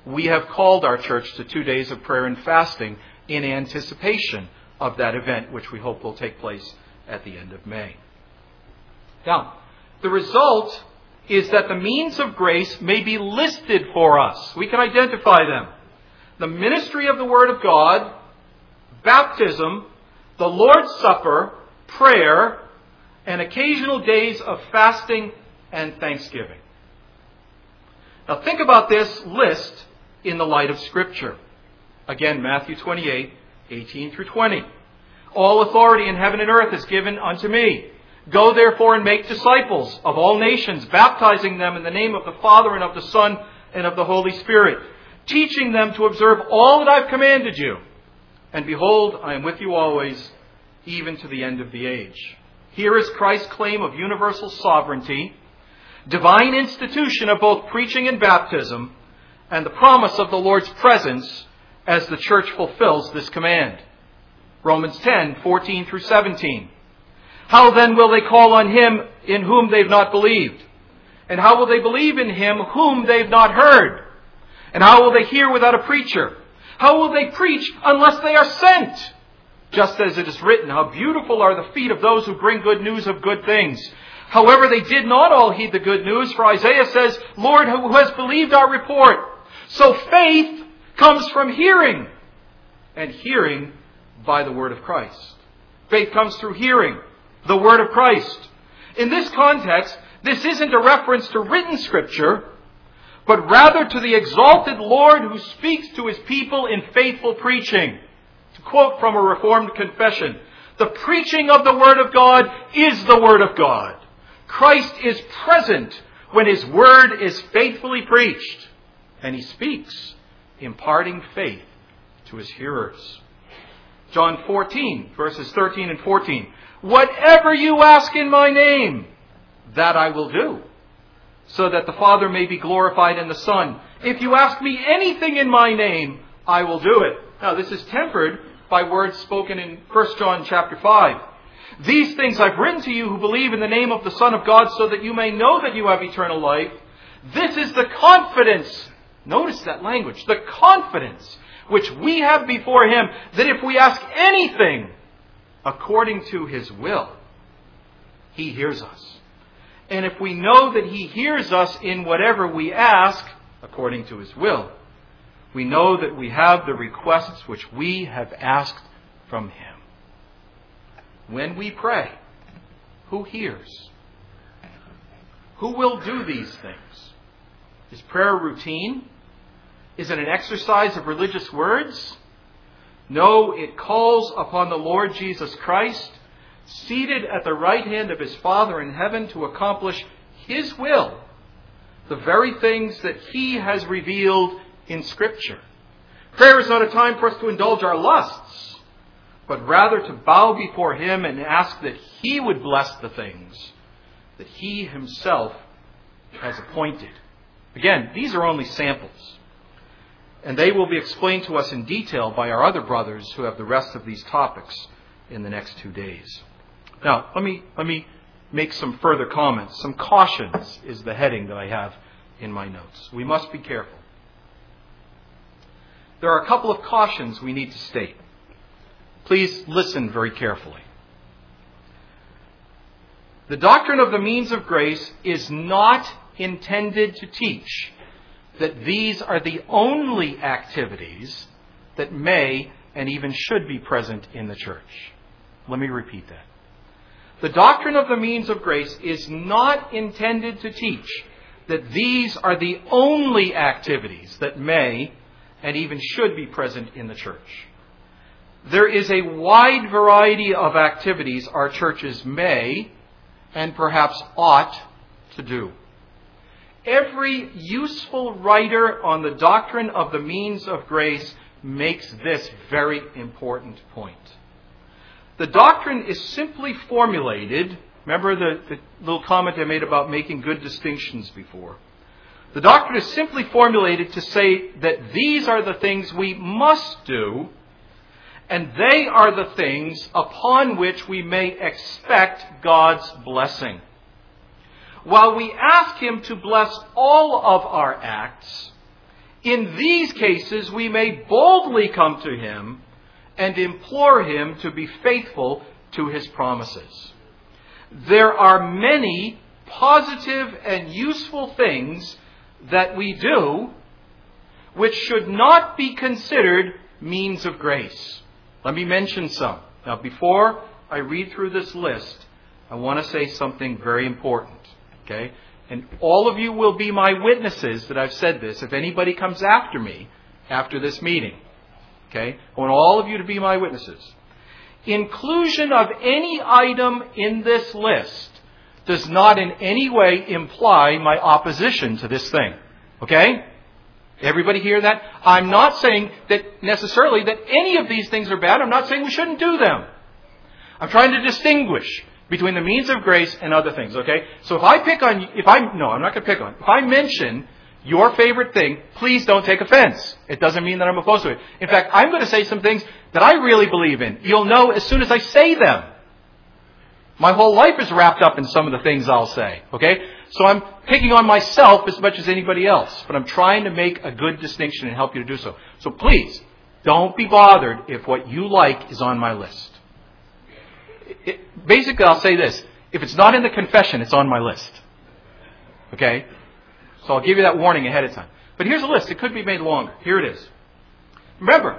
we have called our church to two days of prayer and fasting in anticipation of that event, which we hope will take place at the end of May. Now, the result is that the means of grace may be listed for us. We can identify them. The ministry of the Word of God, baptism, the Lord's Supper, prayer, and occasional days of fasting and thanksgiving. Now think about this list in the light of Scripture. Again, Matthew twenty-eight, eighteen through twenty. All authority in heaven and earth is given unto me. Go therefore and make disciples of all nations, baptizing them in the name of the Father and of the Son and of the Holy Spirit, teaching them to observe all that I've commanded you. And behold, I am with you always, even to the end of the age. Here is Christ's claim of universal sovereignty, divine institution of both preaching and baptism, and the promise of the Lord's presence as the church fulfills this command. Romans ten, fourteen through seventeen. How then will they call on him in whom they've not believed? And how will they believe in him whom they've not heard? And how will they hear without a preacher? How will they preach unless they are sent? Just as it is written, how beautiful are the feet of those who bring good news of good things. However, they did not all heed the good news, for Isaiah says, Lord, who has believed our report? So faith comes from hearing, and hearing by the word of Christ. Faith comes through hearing the word of Christ. In this context, this isn't a reference to written Scripture, but rather to the exalted Lord who speaks to his people in faithful preaching. To quote from a Reformed confession, the preaching of the Word of God is the Word of God. Christ is present when his Word is faithfully preached, and he speaks, imparting faith to his hearers. John fourteen, verses thirteen and fourteen. Whatever you ask in my name, that I will do, so that the Father may be glorified in the Son. If you ask me anything in my name, I will do it. Now, this is tempered by words spoken in First John chapter five. These things I've written to you who believe in the name of the Son of God, so that you may know that you have eternal life. This is the confidence. Notice that language. The confidence which we have before him, that if we ask anything according to his will, he hears us. And if we know that he hears us in whatever we ask according to his will, we know that we have the requests which we have asked from him. When we pray, who hears? Who will do these things? Is prayer routine? Is it an exercise of religious words? No, it calls upon the Lord Jesus Christ, seated at the right hand of his Father in heaven, to accomplish his will, the very things that he has revealed in Scripture. Prayer is not a time for us to indulge our lusts, but rather to bow before him and ask that he would bless the things that he himself has appointed. Again, these are only samples, and they will be explained to us in detail by our other brothers who have the rest of these topics in the next two days. Now, let me, let me make some further comments. Some cautions is the heading that I have in my notes. We must be careful. There are a couple of cautions we need to state. Please listen very carefully. The doctrine of the means of grace is not intended to teach that these are the only activities that may and even should be present in the church. Let me repeat that. The doctrine of the means of grace is not intended to teach that these are the only activities that may and even should be present in the church. There is a wide variety of activities our churches may and perhaps ought to do. Every useful writer on the doctrine of the means of grace makes this very important point. The doctrine is simply formulated. Remember the, the little comment I made about making good distinctions before. The doctrine is simply formulated to say that these are the things we must do, and they are the things upon which we may expect God's blessing. While we ask him to bless all of our acts, In these cases, we may boldly come to Him and implore Him to be faithful to His promises. There are many positive and useful things that we do which should not be considered means of grace. Let me mention some. Now, before I read through this list, I want to say something very important. Okay? And all of you will be my witnesses that I've said this if anybody comes after me after this meeting. Okay? I want all of you to be my witnesses. Inclusion of any item in this list does not in any way imply my opposition to this thing. Okay? Everybody hear that? I'm not saying that necessarily that any of these things are bad. I'm not saying we shouldn't do them. I'm trying to distinguish between the means of grace and other things, okay? So if I pick on, if I, no, I'm not going to pick on. If I mention your favorite thing, please don't take offense. It doesn't mean that I'm opposed to it. In fact, I'm going to say some things that I really believe in. You'll know as soon as I say them. My whole life is wrapped up in some of the things I'll say, okay? So I'm picking on myself as much as anybody else, but I'm trying to make a good distinction and help you to do so. So please, don't be bothered if what you like is on my list. It, basically, I'll say this. If it's not in the confession, it's on my list. Okay? So I'll give you that warning ahead of time. But here's a list. It could be made longer. Here it is. Remember.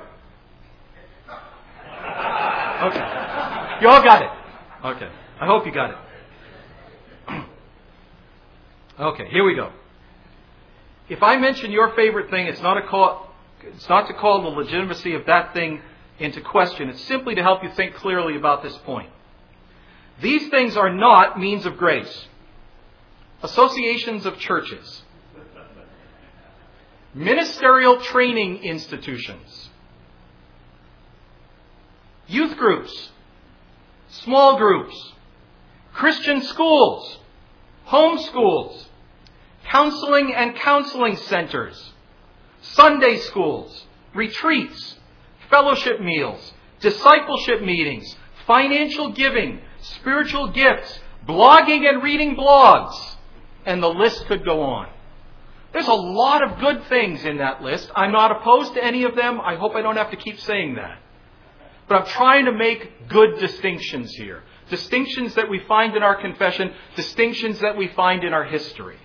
Okay. You all got it. Okay. I hope you got it. Okay, here we go. If I mention your favorite thing, it's not a call, it's not to call the legitimacy of that thing into question. It's simply to help you think clearly about this point. These things are not means of grace. Associations of churches. Ministerial training institutions. Youth groups. Small groups. Christian schools. Home schools. Counseling and counseling centers. Sunday schools. Retreats. Fellowship meals. Discipleship meetings. Financial giving. Spiritual gifts. Blogging and reading blogs. And the list could go on. There's a lot of good things in that list. I'm not opposed to any of them. I hope I don't have to keep saying that. But I'm trying to make good distinctions here. Distinctions that we find in our confession. Distinctions that we find in our history.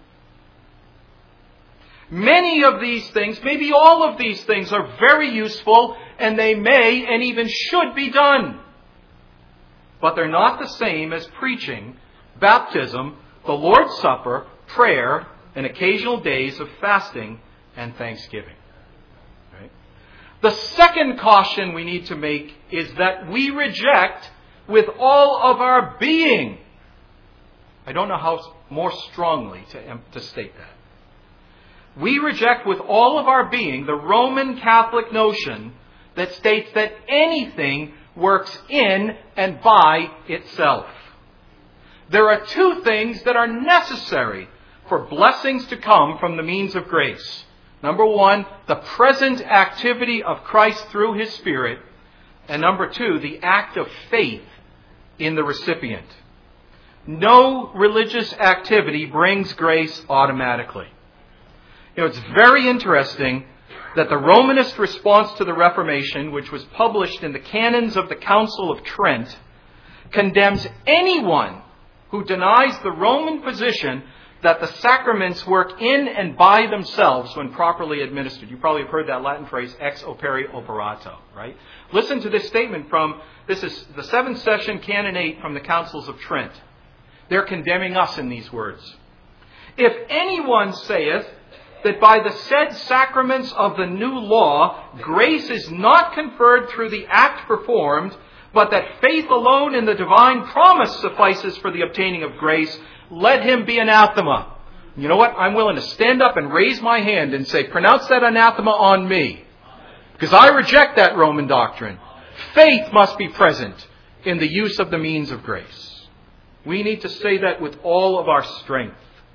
Many of these things, maybe all of these things, are very useful, and they may and even should be done. But they're not the same as preaching, baptism, the Lord's Supper, prayer, and occasional days of fasting and thanksgiving. Right? The second caution we need to make is that we reject with all of our being. I don't know how more strongly to, to state that. We reject with all of our being the Roman Catholic notion that states that anything works in and by itself. There are two things that are necessary for blessings to come from the means of grace. Number one, the present activity of Christ through His Spirit. And number two, the act of faith in the recipient. No religious activity brings grace automatically. You know, it's very interesting that the Romanist response to the Reformation, which was published in the Canons of the Council of Trent, condemns anyone who denies the Roman position that the sacraments work in and by themselves when properly administered. You probably have heard that Latin phrase, ex opere operato, right? Listen to this statement from, this is the seventh session, Canon eight from the Councils of Trent. They're condemning us in these words. If anyone saith that by the said sacraments of the new law, grace is not conferred through the act performed, but that faith alone in the divine promise suffices for the obtaining of grace, let him be anathema. You know what? I'm willing to stand up and raise my hand and say, pronounce that anathema on me. Because I reject that Roman doctrine. Faith must be present in the use of the means of grace. We need to say that with all of our strength.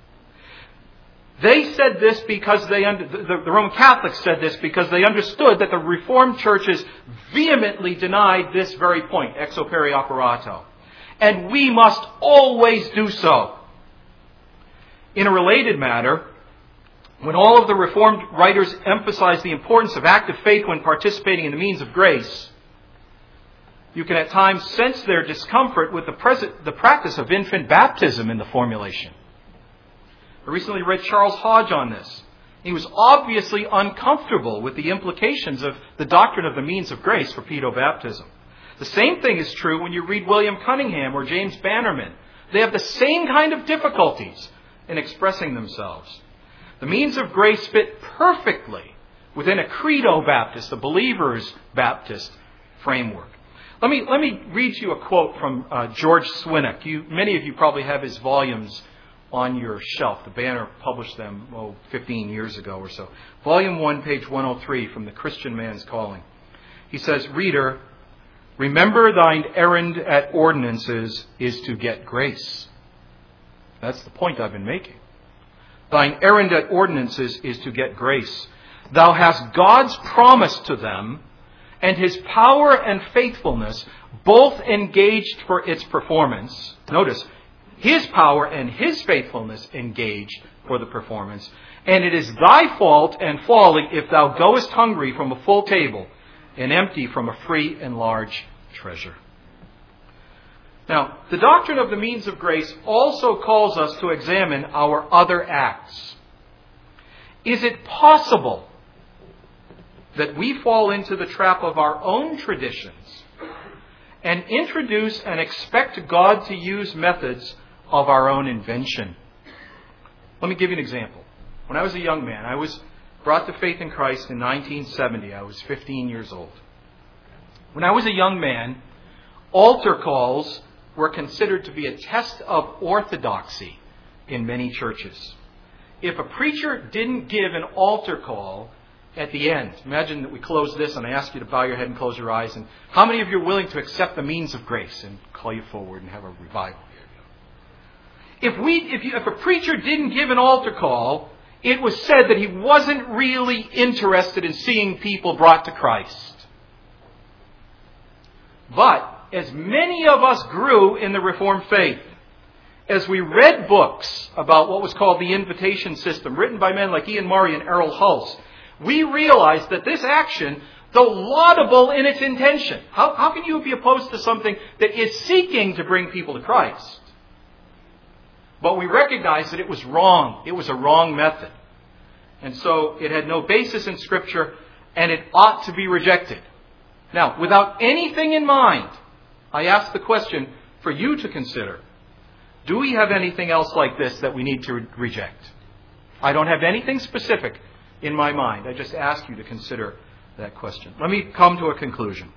They said this because they, under, the, the Roman Catholics said this because they understood that the Reformed churches vehemently denied this very point, ex opere operato. And we must always do so. In a related matter, When all of the Reformed writers emphasize the importance of active faith when participating in the means of grace, you can at times sense their discomfort with the, pres- the practice of infant baptism in the formulation. I recently read Charles Hodge on this. He was obviously uncomfortable with the implications of the doctrine of the means of grace for pedobaptism. The same thing is true when you read William Cunningham or James Bannerman. They have the same kind of difficulties in expressing themselves. The means of grace fit perfectly within a credo Baptist, a believer's Baptist framework. Let me let me read you a quote from uh, George Swinnock. You, many of you probably have his volumes on your shelf. The Banner published them, oh, fifteen years ago or so. Volume one, page one oh three from The Christian Man's Calling. He says, "Reader, remember thine errand at ordinances is to get grace." That's the point I've been making. Thine errand at ordinances is to get grace. Thou hast God's promise to them, and His power and faithfulness both engaged for its performance. Notice, His power and His faithfulness engaged for the performance. And it is thy fault and folly if thou goest hungry from a full table and empty from a free and large treasure. Now, the doctrine of the means of grace also calls us to examine our other acts. Is it possible that we fall into the trap of our own traditions and introduce and expect God to use methods of our own invention? Let me give you an example. When I was a young man, I was brought to faith in Christ in nineteen seventy. I was fifteen years old. When I was a young man, altar calls were considered to be a test of orthodoxy in many churches. If a preacher didn't give an altar call at the end, imagine that we close this and I ask you to bow your head and close your eyes, and how many of you are willing to accept the means of grace and call you forward and have a revival? If we, if, you, if a preacher didn't give an altar call, it was said that he wasn't really interested in seeing people brought to Christ. But as many of us grew in the Reformed faith, as we read books about what was called the invitation system, written by men like Ian Murray and Errol Hulse, we realized that this action, though laudable in its intention, how, how can you be opposed to something that is seeking to bring people to Christ? But we recognized that it was wrong. It was a wrong method. And so it had no basis in Scripture, and it ought to be rejected. Now, without anything in mind, I ask the question for you to consider. Do we have anything else like this that we need to re- reject? I don't have anything specific in my mind. I just ask you to consider that question. Let me come to a conclusion.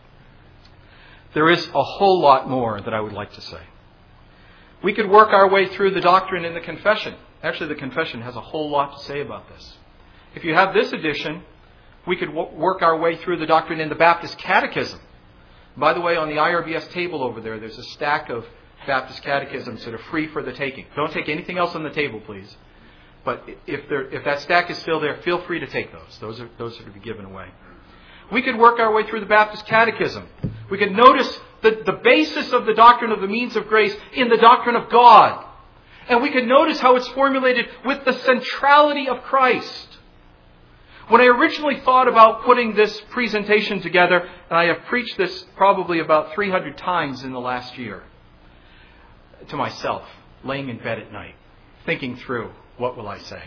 There is a whole lot more that I would like to say. We could work our way through the doctrine in the confession. Actually, the confession has a whole lot to say about this. If you have this edition, we could w- work our way through the doctrine in the Baptist Catechism. By the way, on the I R B S table over there, there's a stack of Baptist catechisms that are free for the taking. Don't take anything else on the table, please. But if there, if that stack is still there, feel free to take those. Those are, those are to be given away. We could work our way through the Baptist Catechism. We could notice the, the basis of the doctrine of the means of grace in the doctrine of God. And we could notice how it's formulated with the centrality of Christ. When I originally thought about putting this presentation together, and I have preached this probably about three hundred times in the last year, to myself, laying in bed at night, thinking through, what will I say?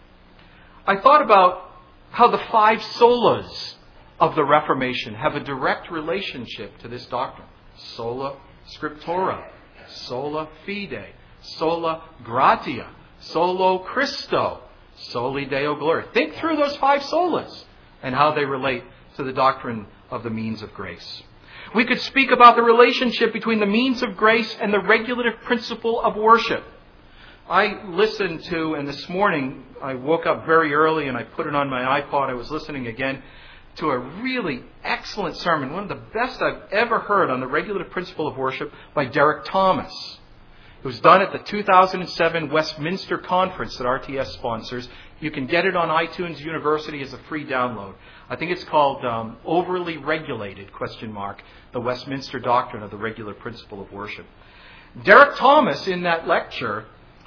I thought about how the five solas of the Reformation have a direct relationship to this doctrine. Sola Scriptura, sola fide, sola gratia, solo Christo, soli Deo gloria. Think through those five solas and how they relate to the doctrine of the means of grace. We could speak about the relationship between the means of grace and the regulative principle of worship. I listened to, and this morning I woke up very early and I put it on my iPod. I was listening again to a really excellent sermon, one of the best I've ever heard on the regulative principle of worship by Derek Thomas. It was done at the two thousand seven Westminster Conference that R T S sponsors. You can get it on iTunes University as a free download. I think it's called um, Overly Regulated, question mark, the Westminster Doctrine of the Regular Principle of Worship. Derek Thomas, in that lecture,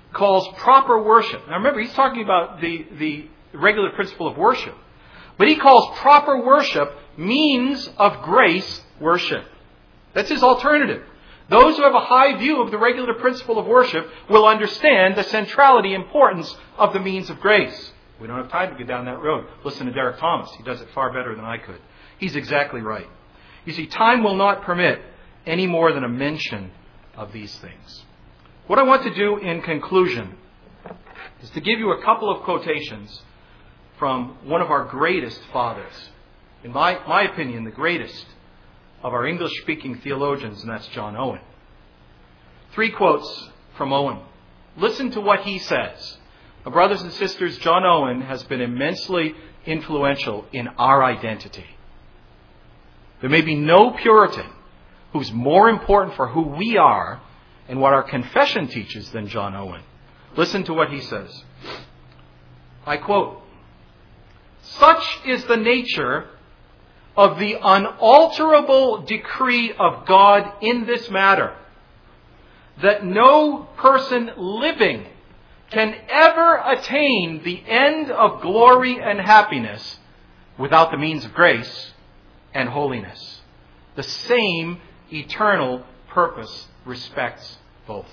calls proper worship. Now remember, he's talking about the, the regular principle of worship. But he calls proper worship means of grace worship. That's his alternative. Those who have a high view of the regular principle of worship will understand the centrality, importance of the means of grace. We don't have time to get down that road. Listen to Derek Thomas. He does it far better than I could. He's exactly right. You see, time will not permit any more than a mention of these things. What I want to do in conclusion is to give you a couple of quotations from one of our greatest fathers. In my, my opinion, the greatest of our English-speaking theologians, and that's John Owen. Three quotes from Owen. Listen to what he says. Now, brothers and sisters, John Owen has been immensely influential in our identity. There may be no Puritan who's more important for who we are and what our confession teaches than John Owen. Listen to what he says. I quote, "Such is the nature of the unalterable decree of God in this matter, that no person living can ever attain the end of glory and happiness without the means of grace and holiness. The same eternal purpose respects both."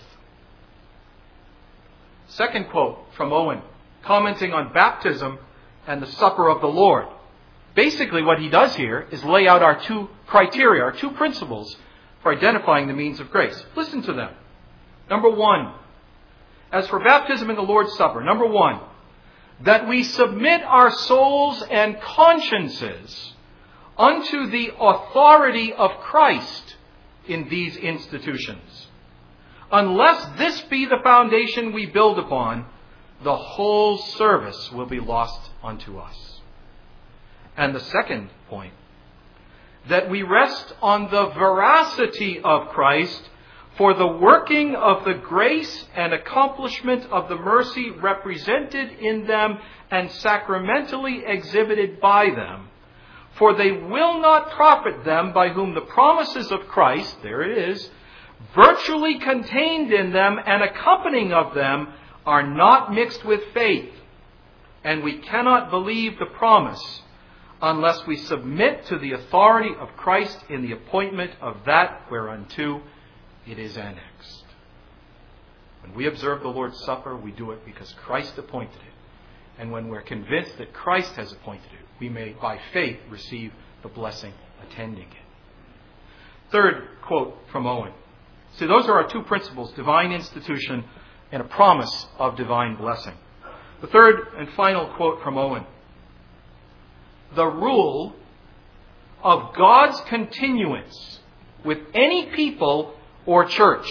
Second quote from Owen, commenting on baptism and the supper of the Lord. Basically what he does here is lay out our two criteria, our two principles for identifying the means of grace. Listen to them. Number one, as for baptism and the Lord's Supper, number one, that we submit our souls and consciences unto the authority of Christ in these institutions. Unless this be the foundation we build upon, the whole service will be lost unto us. And the second point, that we rest on the veracity of Christ for the working of the grace and accomplishment of the mercy represented in them and sacramentally exhibited by them. For they will not profit them by whom the promises of Christ, there it is, virtually contained in them and accompanying of them are not mixed with faith. And we cannot believe the promise unless we submit to the authority of Christ in the appointment of that whereunto it is annexed. When we observe the Lord's Supper, we do it because Christ appointed it. And when we're convinced that Christ has appointed it, we may, by faith, receive the blessing attending it. Third quote from Owen. See, those are our two principles, divine institution and a promise of divine blessing. The third and final quote from Owen. The rule of God's continuance with any people or church.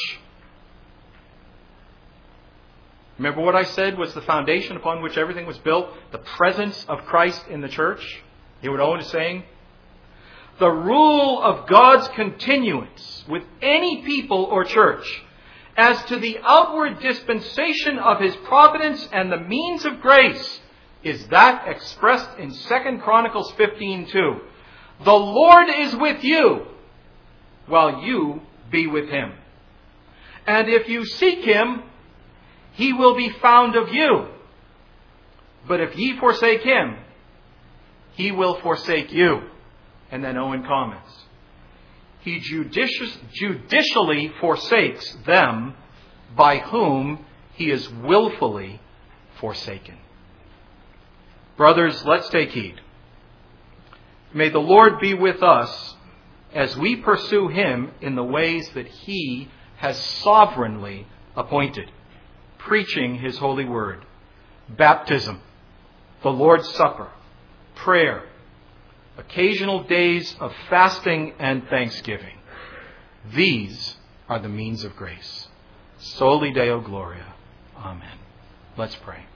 Remember what I said was the foundation upon which everything was built? The presence of Christ in the church? You hear what Owen is saying? The rule of God's continuance with any people or church as to the outward dispensation of His providence and the means of grace is that expressed in Second Chronicles fifteen two. The Lord is with you while you be with Him. And if you seek Him, He will be found of you. But if ye forsake Him, He will forsake you. And then Owen comments, He judicious, judicially forsakes them by whom He is willfully forsaken. Brothers, let's take heed. May the Lord be with us as we pursue Him in the ways that He has sovereignly appointed. Preaching His holy word, baptism, the Lord's Supper, prayer, occasional days of fasting and thanksgiving. These are the means of grace. Soli Deo Gloria. Amen. Let's pray.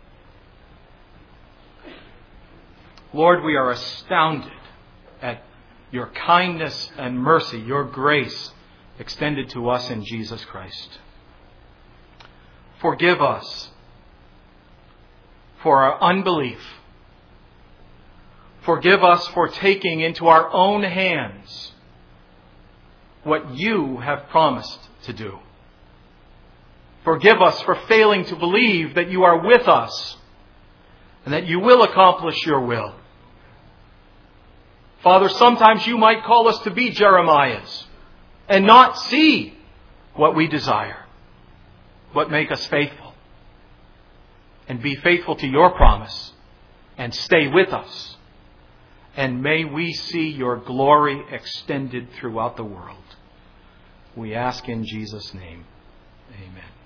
Lord, we are astounded at your kindness and mercy, your grace extended to us in Jesus Christ. Forgive us for our unbelief. Forgive us for taking into our own hands what you have promised to do. Forgive us for failing to believe that you are with us and that you will accomplish your will. Father, sometimes you might call us to be Jeremiahs and not see what we desire, but make us faithful and be faithful to your promise and stay with us. And may we see your glory extended throughout the world. We ask in Jesus' name. Amen.